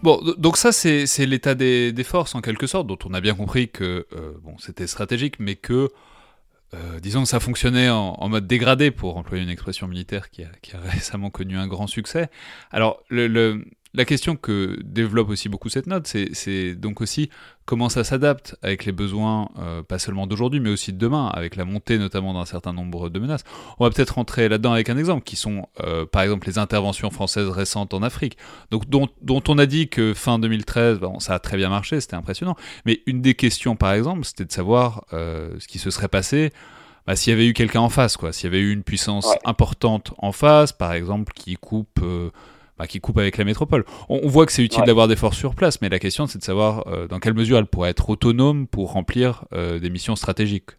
Bon, donc ça, c'est, c'est l'état des, des forces, en quelque sorte, dont on a bien compris que euh, bon, c'était stratégique, mais que, euh, disons que ça fonctionnait en, en mode dégradé, pour employer une expression militaire qui a, qui a récemment connu un grand succès. Alors, le, le, la question que développe aussi beaucoup cette note, c'est, c'est donc aussi comment ça s'adapte avec les besoins, euh, pas seulement d'aujourd'hui, mais aussi de demain, avec la montée notamment d'un certain nombre de menaces. On va peut-être rentrer là-dedans avec un exemple, qui sont euh, par exemple les interventions françaises récentes en Afrique, donc dont, dont on a dit que fin deux mille treize, bon, ça a très bien marché, c'était impressionnant, mais une des questions par exemple, c'était de savoir euh, ce qui se serait passé bah, s'il y avait eu quelqu'un en face, quoi, s'il y avait eu une puissance Ouais. importante en face, par exemple, qui coupe... Euh, Bah, qui coupe avec la métropole. On, on voit que c'est utile Ouais. d'avoir des forces sur place, mais la question c'est de savoir euh, dans quelle mesure elles pourraient être autonomes pour remplir euh, des missions stratégiques.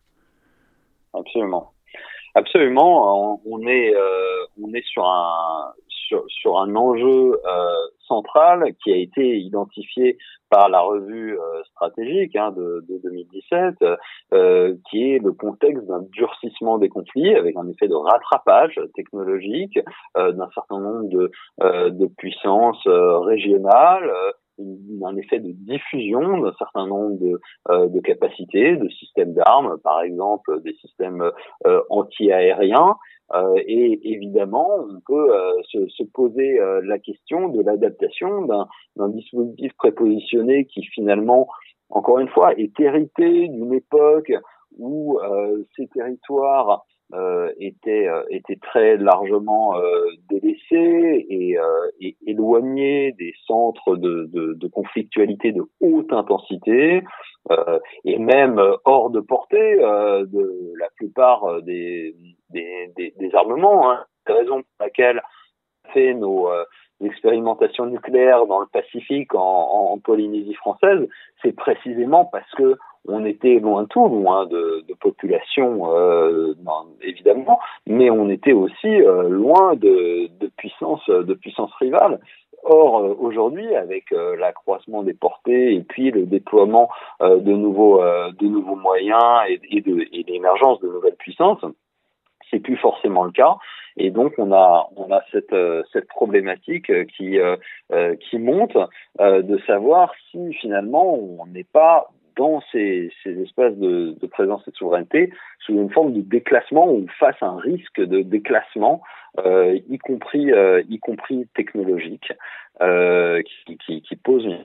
Absolument. Absolument. On, on est, euh, on est sur un, sur, sur un enjeu euh, central qui a été identifié par la revue euh, stratégique hein, de, de deux mille dix-sept, euh, qui est le contexte d'un durcissement des conflits avec un effet de rattrapage technologique euh, d'un certain nombre de, euh, de puissances euh, régionales, euh, un effet de diffusion d'un certain nombre de, euh, de capacités, de systèmes d'armes, par exemple des systèmes euh, anti-aériens. Euh, et évidemment, on peut euh, se, se poser euh, la question de l'adaptation d'un, d'un dispositif prépositionné qui finalement, encore une fois, est hérité d'une époque où euh, ces territoires euh, étaient, euh, étaient très largement euh, délaissés et, euh, et éloignés des centres de, de, de conflictualité de haute intensité. Euh, et même hors de portée euh, de la plupart des, des, des, des armements. Hein. C'est la raison pour laquelle on fait nos euh, expérimentations nucléaires dans le Pacifique, en, en, en Polynésie française, c'est précisément parce que on était loin de tout, loin de, de population, euh, non, évidemment, mais on était aussi euh, loin de, de puissances, de puissances rivales. Or, euh, aujourd'hui, avec euh, l'accroissement des portées et puis le déploiement euh, de nouveaux, euh, de nouveaux moyens et, et, de, et l'émergence de nouvelles puissances, c'est plus forcément le cas. Et donc, on a, on a cette, euh, cette problématique qui, euh, euh, qui monte euh, de savoir si finalement on n'est pas dans ces, ces espaces de, de présence et de souveraineté sous une forme de déclassement ou face à un risque de déclassement, euh, y compris, euh, y compris technologique, euh, qui, qui, qui pose une,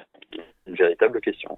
une véritable question.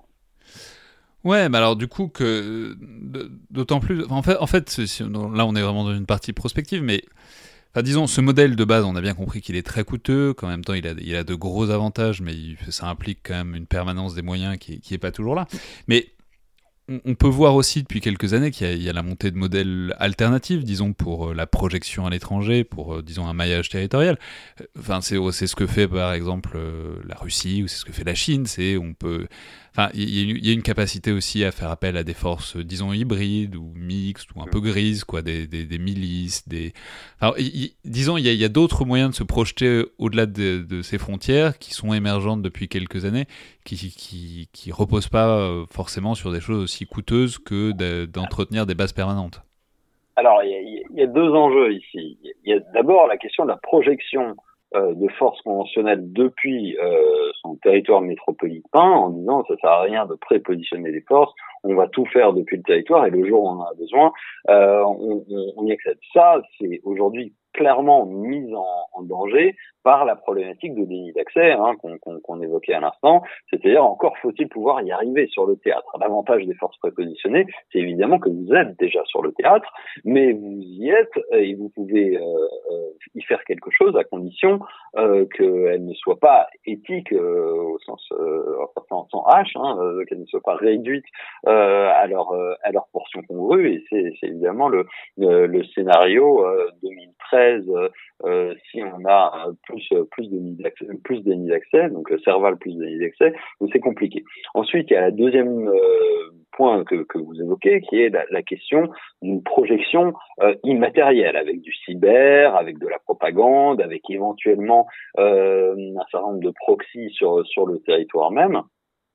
Ouais, mais alors du coup que d'autant plus, en fait, en fait, là on est vraiment dans une partie prospective, mais enfin, disons, ce modèle de base, on a bien compris qu'il est très coûteux, qu'en même temps il a, il a de gros avantages, mais il, ça implique quand même une permanence des moyens qui, qui est pas toujours là. Mais on, on peut voir aussi depuis quelques années qu'il y a, il y a la montée de modèles alternatifs, disons, pour la projection à l'étranger, pour, disons, un maillage territorial. Enfin, c'est, c'est ce que fait par exemple la Russie, ou c'est ce que fait la Chine, c'est on peut... Enfin, il y, y a une capacité aussi à faire appel à des forces, disons, hybrides ou mixtes ou un peu grises, quoi, des, des, des milices, des... Alors, y, y, disons, il y, y a d'autres moyens de se projeter au-delà de, de ces frontières qui sont émergentes depuis quelques années, qui qui, qui reposent pas forcément sur des choses aussi coûteuses que de, d'entretenir des bases permanentes. Alors, il y, y a deux enjeux ici. Il y a d'abord la question de la projection Euh, de forces conventionnelles depuis euh, son territoire métropolitain en disant ça sert à rien de prépositionner des forces, on va tout faire depuis le territoire et le jour où on en a besoin, euh, on, on, on y accède. Ça, c'est aujourd'hui clairement mis en, en danger par la problématique de déni d'accès hein, qu'on, qu'on, qu'on évoquait à l'instant, c'est-à-dire encore faut-il pouvoir y arriver sur le théâtre. L'avantage des forces prépositionnées, c'est évidemment que vous êtes déjà sur le théâtre, mais vous y êtes et vous pouvez euh, euh, y faire quelque chose à condition euh, qu'elle ne soit pas éthique euh, au sens euh, en sens H, hein, euh, qu'elle ne soit pas réduite euh, à leur euh, à leur portion congrue, et c'est, c'est évidemment le le, le scénario euh, deux mille treize euh, si on a plus plus de nids d'accès, plus de nids d'accès, donc le Serval plus de nids d'accès, donc c'est compliqué. Ensuite, il y a la deuxième euh, point que, que vous évoquez, qui est la, la question d'une projection euh, immatérielle, avec du cyber, avec de la propagande, avec éventuellement euh, un certain nombre de proxys sur sur le territoire même.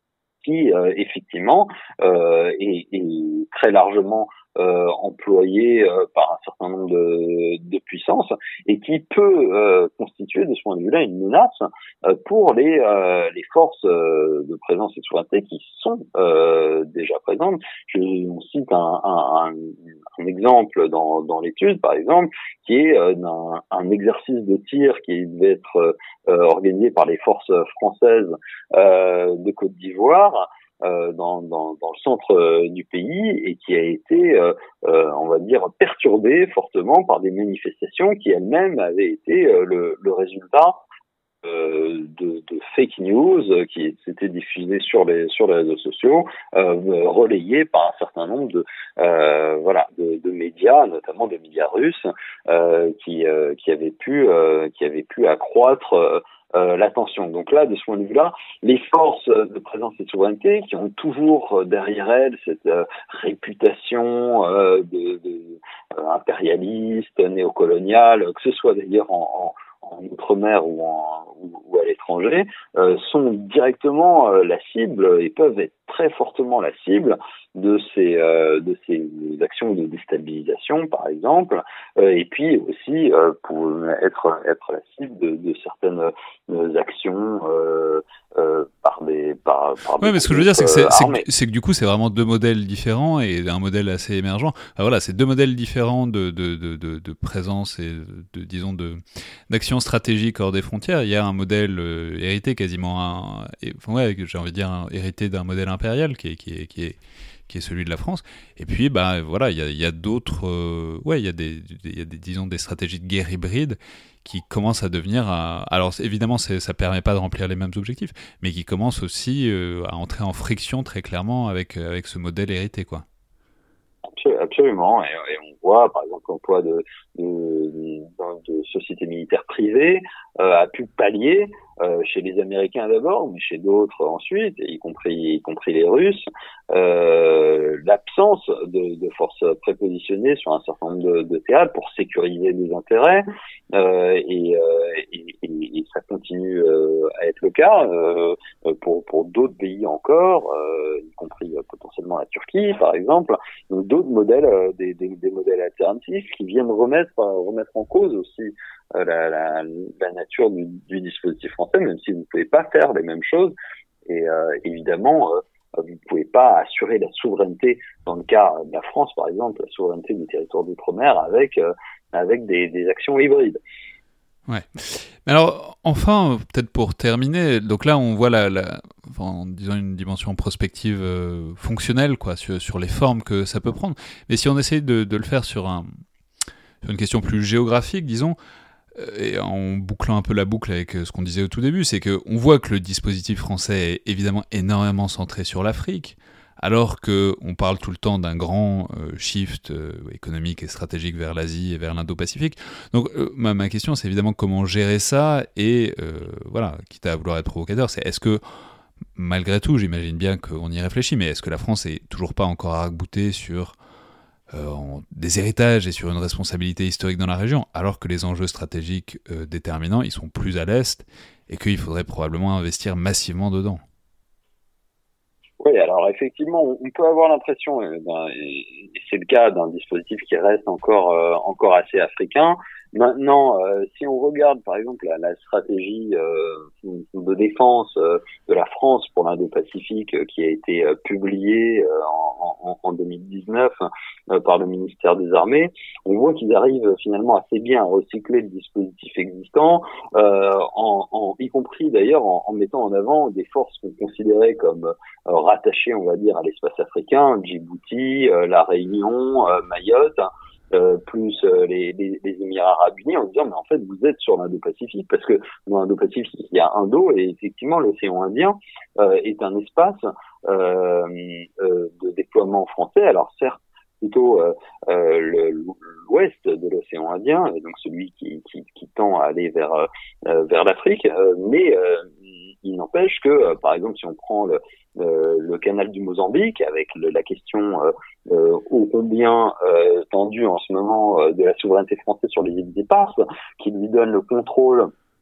qui euh, effectivement euh, est, est très largement euh, employé euh, par un certain nombre de, de puissances et qui peut euh, constituer de ce point de vue-là une menace euh, pour les, euh, les forces euh, de présence et de souveraineté qui sont euh, déjà présentes. Je on cite un, un, un, un exemple dans, dans l'étude, par exemple, qui est euh, un, un exercice de tir qui devait être euh, organisé par les forces françaises euh, de Côte d'Ivoire, Euh, dans, dans, dans le centre euh, du pays et qui a été, euh, euh, on va dire, perturbé fortement par des manifestations qui elles-mêmes avaient été euh, le, le résultat euh, de, de fake news euh, qui s'étaient diffusées sur les sur les réseaux sociaux, euh, relayées par un certain nombre de euh, voilà de, de médias, notamment des médias russes, euh, qui euh, qui avaient pu euh, qui avaient pu accroître euh, Euh, l'attention. Donc là, de ce point de vue-là, les forces de présence et de souveraineté qui ont toujours euh, derrière elles cette euh, réputation euh, de, de euh, impérialiste, néocoloniale, que ce soit d'ailleurs en, en, en outre-mer ou, en, ou, ou à l'étranger, euh, sont directement euh, la cible et peuvent être très fortement la cible de ces euh, de ces actions de déstabilisation, par exemple, euh, et puis aussi euh, pour être être la cible de, de certaines euh, actions euh, euh, par des par, par ouais, des mais ce que je veux dire, c'est que, c'est, euh, c'est, que, c'est que du coup, c'est vraiment deux modèles différents et un modèle assez émergent. Enfin, voilà, c'est deux modèles différents de, de, de, de, de présence et de, disons, de, d'action stratégique hors des frontières. Il y a un modèle euh, hérité quasiment, un, et, enfin, ouais, j'ai envie de dire, un, hérité d'un modèle impérial qui est, qui est, qui est, qui est celui de la France. Et puis, bah, voilà, il y a, il y a d'autres, euh, ouais, il y a des, il y a des, disons, des stratégies de guerre hybride qui commencent à devenir, à, alors évidemment, c'est, ça permet pas de remplir les mêmes objectifs, mais qui commencent aussi euh, à entrer en friction très clairement avec avec ce modèle hérité, quoi. Absolument, et, et on voit par exemple l'emploi de, de, de, de sociétés militaires privées euh, a pu pallier euh, chez les Américains d'abord, mais chez d'autres ensuite, y compris y compris les Russes, euh, l'absence de, de forces prépositionnées sur un certain nombre de, de théâtres pour sécuriser des intérêts, euh, et, euh, et, et, et ça continue euh, à être le cas euh, pour pour d'autres pays encore, euh, y compris euh, potentiellement la Turquie par exemple. Donc d'autres modèles, euh, des, des, des modèles alternatifs qui viennent remettre euh, remettre en cause aussi euh, la, la, la nature du, du dispositif français, même si vous ne pouvez pas faire les mêmes choses. Et euh, évidemment, euh, vous ne pouvez pas assurer la souveraineté, dans le cas de la France par exemple, la souveraineté du territoire d'outre-mer avec euh, avec des, des actions hybrides. Ouais. Mais alors, enfin, peut-être pour terminer, donc là, on voit la, la en disant une dimension prospective euh, fonctionnelle, quoi, sur, sur les formes que ça peut prendre. Mais si on essaye de, de le faire sur, un, sur une question plus géographique, disons, euh, et en bouclant un peu la boucle avec ce qu'on disait au tout début, c'est qu'on voit que le dispositif français est évidemment énormément centré sur l'Afrique, alors qu'on parle tout le temps d'un grand euh, shift euh, économique et stratégique vers l'Asie et vers l'Indo-Pacifique. Donc euh, ma, ma question, c'est évidemment comment gérer ça, et euh, voilà, quitte à vouloir être provocateur, c'est est-ce que, malgré tout, j'imagine bien qu'on y réfléchit, mais est-ce que la France est toujours pas encore arc-boutée sur euh, en, des héritages et sur une responsabilité historique dans la région, alors que les enjeux stratégiques euh, déterminants, ils sont plus à l'Est, et qu'il faudrait probablement investir massivement dedans? Oui, alors effectivement, on peut avoir l'impression, et c'est le cas, d'un dispositif qui reste encore euh, encore assez africain. Maintenant, euh, si on regarde par exemple la, la stratégie euh, de défense euh, de la France pour l'Indo-Pacifique euh, qui a été euh, publiée euh, en, en, en deux mille dix-neuf euh, par le ministère des Armées, on voit qu'ils arrivent finalement assez bien à recycler le dispositif existant, euh, en, en, y compris d'ailleurs en, en mettant en avant des forces qu'on considérait comme euh, rattachées, on va dire, à l'espace africain, Djibouti, euh, la Réunion, euh, Mayotte, Euh, plus euh, les, les, les Émirats Arabes Unis, en disant mais en fait vous êtes sur l'Indo-Pacifique, parce que dans l'Indo-Pacifique il y a Indo, et effectivement l'océan Indien euh, est un espace euh, euh, de déploiement français, alors certes plutôt euh, euh, le, l'ouest de l'océan Indien, et donc celui qui, qui, qui tend à aller vers euh, vers l'Afrique, euh, mais euh, il n'empêche que euh, par exemple si on prend le Euh, le canal du Mozambique, avec le, la question euh, euh, ô combien euh, tendue en ce moment euh, de la souveraineté française sur les îles Éparses, qui lui donne le contrôle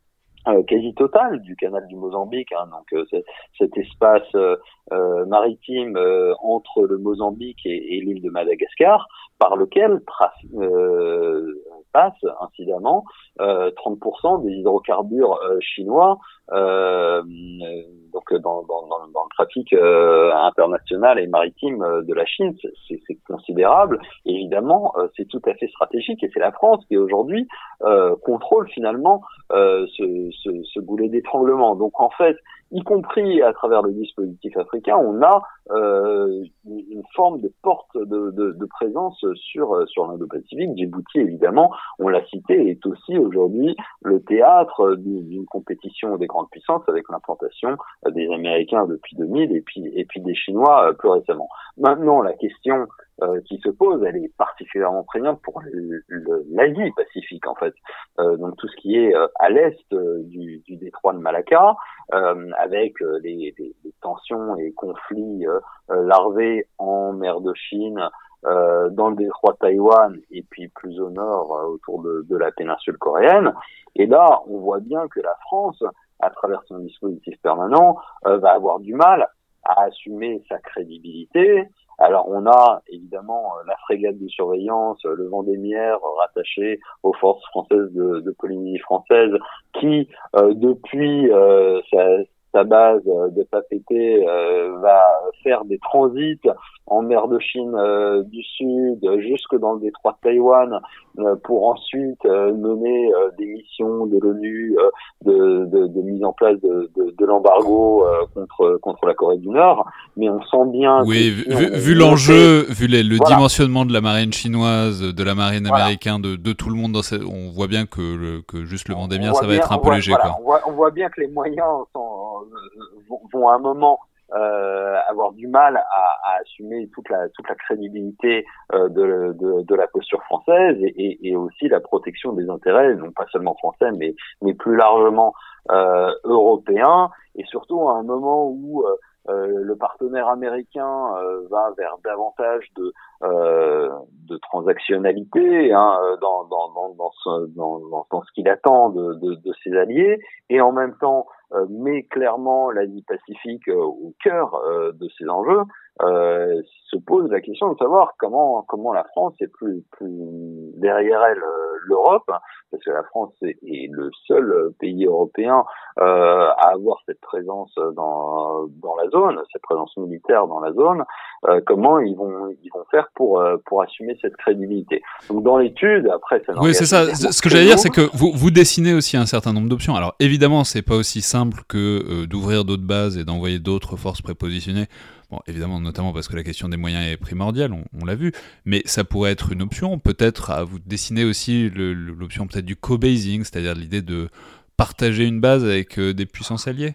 Euh, quasi totale du canal du Mozambique, hein, donc euh, c- cet espace euh, euh, maritime euh, entre le Mozambique et, et l'île de Madagascar, par lequel tra- euh, passe incidemment euh, trente pour cent des hydrocarbures euh, chinois, euh, euh, donc dans, dans, dans, dans le trafic euh, international et maritime euh, de la Chine. C'est, c'est, c'est considérable. Évidemment, euh, c'est tout à fait stratégique, et c'est la France qui aujourd'hui euh, contrôle finalement euh, ce, ce, ce goulet d'étranglement. Donc en fait, y compris à travers le dispositif africain, on a euh, une, une forme de porte de, de, de présence sur sur l'Indo-Pacifique. Djibouti, évidemment, on l'a cité, est aussi aujourd'hui le théâtre d'une, d'une compétition des grandes puissances, avec l'implantation des Américains depuis deux mille et puis et puis des Chinois plus récemment. Maintenant, la question euh, qui se pose, elle est particulièrement prégnante pour le, le, l'Asie-Pacifique, en fait. Euh, donc tout ce qui est euh, à l'est euh, du, du détroit de Malacca, euh, avec euh, les, les, les tensions et conflits euh, euh, larvés en mer de Chine, euh, dans le détroit de Taïwan, et puis plus au nord euh, autour de, de la péninsule coréenne. Et là, on voit bien que la France, à travers son dispositif permanent, euh, va avoir du mal à assumer sa crédibilité. Alors on a évidemment la frégate de surveillance, le Vendémiaire, rattaché aux forces françaises de, de Polynésie française, qui euh, depuis euh, sa, sa base de Papeete euh, va faire des transits en mer de Chine euh, du Sud jusque dans le détroit de Taïwan euh, pour ensuite euh, mener euh, des missions de l'ONU euh, de, de, de mise en place de, de, de l'embargo euh, contre contre la Corée du Nord. Mais on sent bien oui, que vu, si vu on l'enjeu, vu les, le voilà. dimensionnement de la marine chinoise, de la marine Voilà. américaine, de, de tout le monde, dans cette, on voit bien que, le, que juste le On Vendémiaire, voit ça va bien, être un on peu voit, léger, voilà, quoi. On voit, on voit bien que les moyens sont, vont, vont à un moment euh, avoir du mal à, à assumer toute la toute la crédibilité euh, de, de de la posture française, et, et, et aussi la protection des intérêts, non pas seulement français, mais mais plus largement euh, européens, et surtout à un moment où euh, Euh, le partenaire américain euh, va vers davantage de euh, de transactionnalité, hein, dans dans dans dans ce, dans, dans, dans ce qu'il attend de, de de ses alliés, et en même temps euh, met clairement l'Asie-Pacifique euh, au cœur euh, de ses enjeux. Euh, se pose la question de savoir comment comment la France est plus plus derrière elle euh, l'Europe, parce que la France est, est le seul pays européen euh, à avoir cette présence dans dans la zone, cette présence militaire dans la zone. Euh, comment ils vont ils vont faire pour euh, pour assumer cette crédibilité. Donc dans l'étude, après ça. Oui, c'est ça. Ce que j'allais dire, c'est que vous vous dessinez aussi un certain nombre d'options. Alors évidemment, c'est pas aussi simple que euh, d'ouvrir d'autres bases et d'envoyer d'autres forces prépositionnées. Bon, évidemment, notamment parce que la question des moyens est primordiale, on, on l'a vu, mais ça pourrait être une option. Peut-être à vous dessiner aussi le, le, l'option peut-être du co-basing, c'est-à-dire l'idée de partager une base avec euh, des puissances alliées.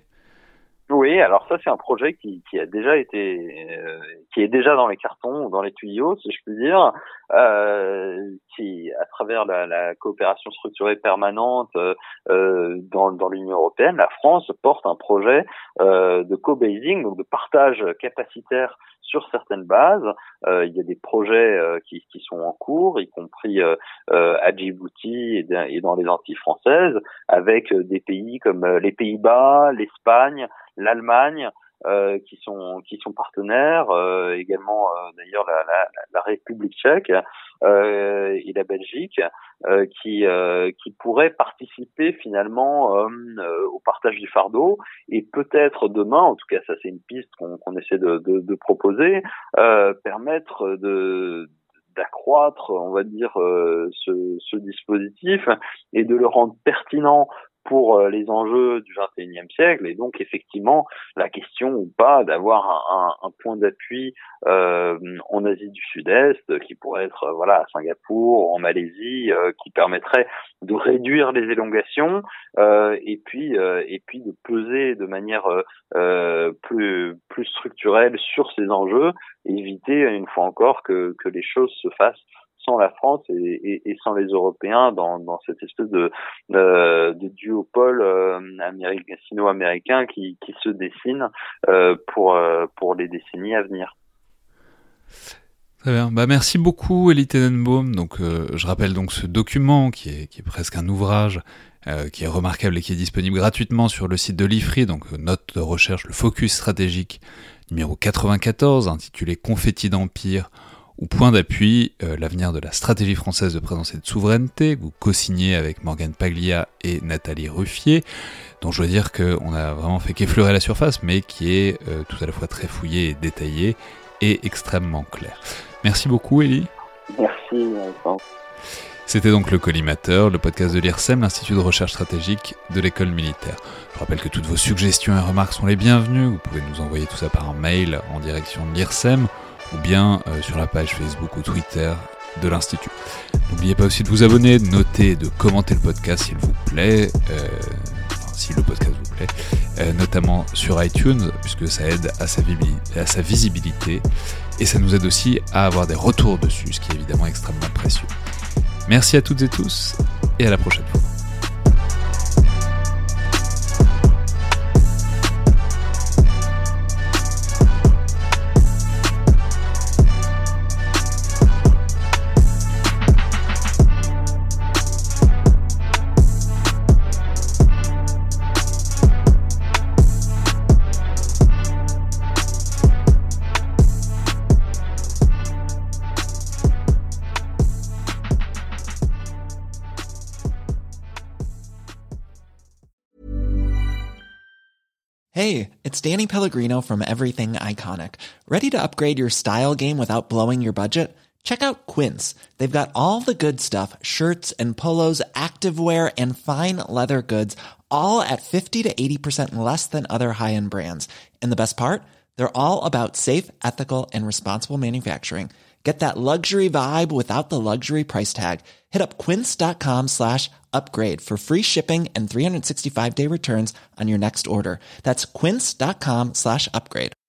Oui, alors ça c'est un projet qui, qui a déjà été, euh, qui est déjà dans les cartons, dans les tuyaux, si je puis dire, euh, qui, à travers la, la coopération structurée permanente euh, dans, dans l'Union européenne, la France porte un projet euh, de co-basing, donc de partage capacitaire sur certaines bases. Euh, il y a des projets euh, qui, qui sont en cours, y compris euh, euh, à Djibouti et, de, et dans les Antilles françaises, avec des pays comme les Pays-Bas, l'Espagne, l'Allemagne, euh, qui sont qui sont partenaires, euh, également euh, d'ailleurs la, la, la République tchèque euh, et la Belgique, euh, qui euh, qui pourraient participer finalement euh, euh, au partage du fardeau, et peut-être demain, en tout cas ça c'est une piste qu'on, qu'on essaie de, de, de proposer, euh, permettre de d'accroître, on va dire, euh, ce, ce dispositif et de le rendre pertinent pour les enjeux du vingt et unième siècle, et donc effectivement la question ou pas d'avoir un, un, un point d'appui euh, en Asie du Sud-Est, qui pourrait être euh, voilà à Singapour, en Malaisie, euh, qui permettrait de réduire les élongations euh, et puis euh, et puis de peser de manière euh, plus plus structurelle sur ces enjeux, et éviter une fois encore que que les choses se fassent sans la France et, et, et sans les Européens dans, dans cette espèce de, euh, de duopole euh, américain, sino-américain qui, qui se dessine euh, pour, euh, pour les décennies à venir. Très bien. Bah, merci beaucoup, Elie Tenenbaum. Donc, euh, je rappelle donc ce document qui est, qui est presque un ouvrage euh, qui est remarquable et qui est disponible gratuitement sur le site de l'I F R I, donc euh, note de recherche, le focus stratégique numéro quatre-vingt-quatorze, intitulé Confetti d'Empire, ou Point d'appui, euh, l'avenir de la stratégie française de présence et de souveraineté, que vous co-signez avec Morgane Paglia et Nathalie Ruffier, dont je dois dire qu'on a vraiment fait qu'effleurer la surface, mais qui est euh, tout à la fois très fouillé et détaillé, et extrêmement clair. Merci beaucoup, Élie. Merci, Alexandre. C'était donc le Collimateur, le podcast de l'I R S E M, l'Institut de recherche stratégique de l'école militaire. Je rappelle que toutes vos suggestions et remarques sont les bienvenues. Vous pouvez nous envoyer tout ça par un mail en direction de l'I R S E M, ou bien euh, sur la page Facebook ou Twitter de l'Institut. N'oubliez pas aussi de vous abonner, de noter, de commenter le podcast s'il vous plaît, euh, enfin, si le podcast vous plaît, euh, notamment sur iTunes, puisque ça aide à sa, vibili- à sa visibilité, et ça nous aide aussi à avoir des retours dessus, ce qui est évidemment extrêmement précieux. Merci à toutes et tous, et à la prochaine fois. Hey, it's Danny Pellegrino from Everything Iconic. Ready to upgrade your style game without blowing your budget? Check out Quince. They've got all the good stuff, shirts and polos, activewear, and fine leather goods, all at fifty to eighty percent less than other high-end brands. And the best part? They're all about safe, ethical, and responsible manufacturing. Get that luxury vibe without the luxury price tag. Hit up quince.com slash upgrade for free shipping and three sixty-five day returns on your next order. That's quince.com slash upgrade.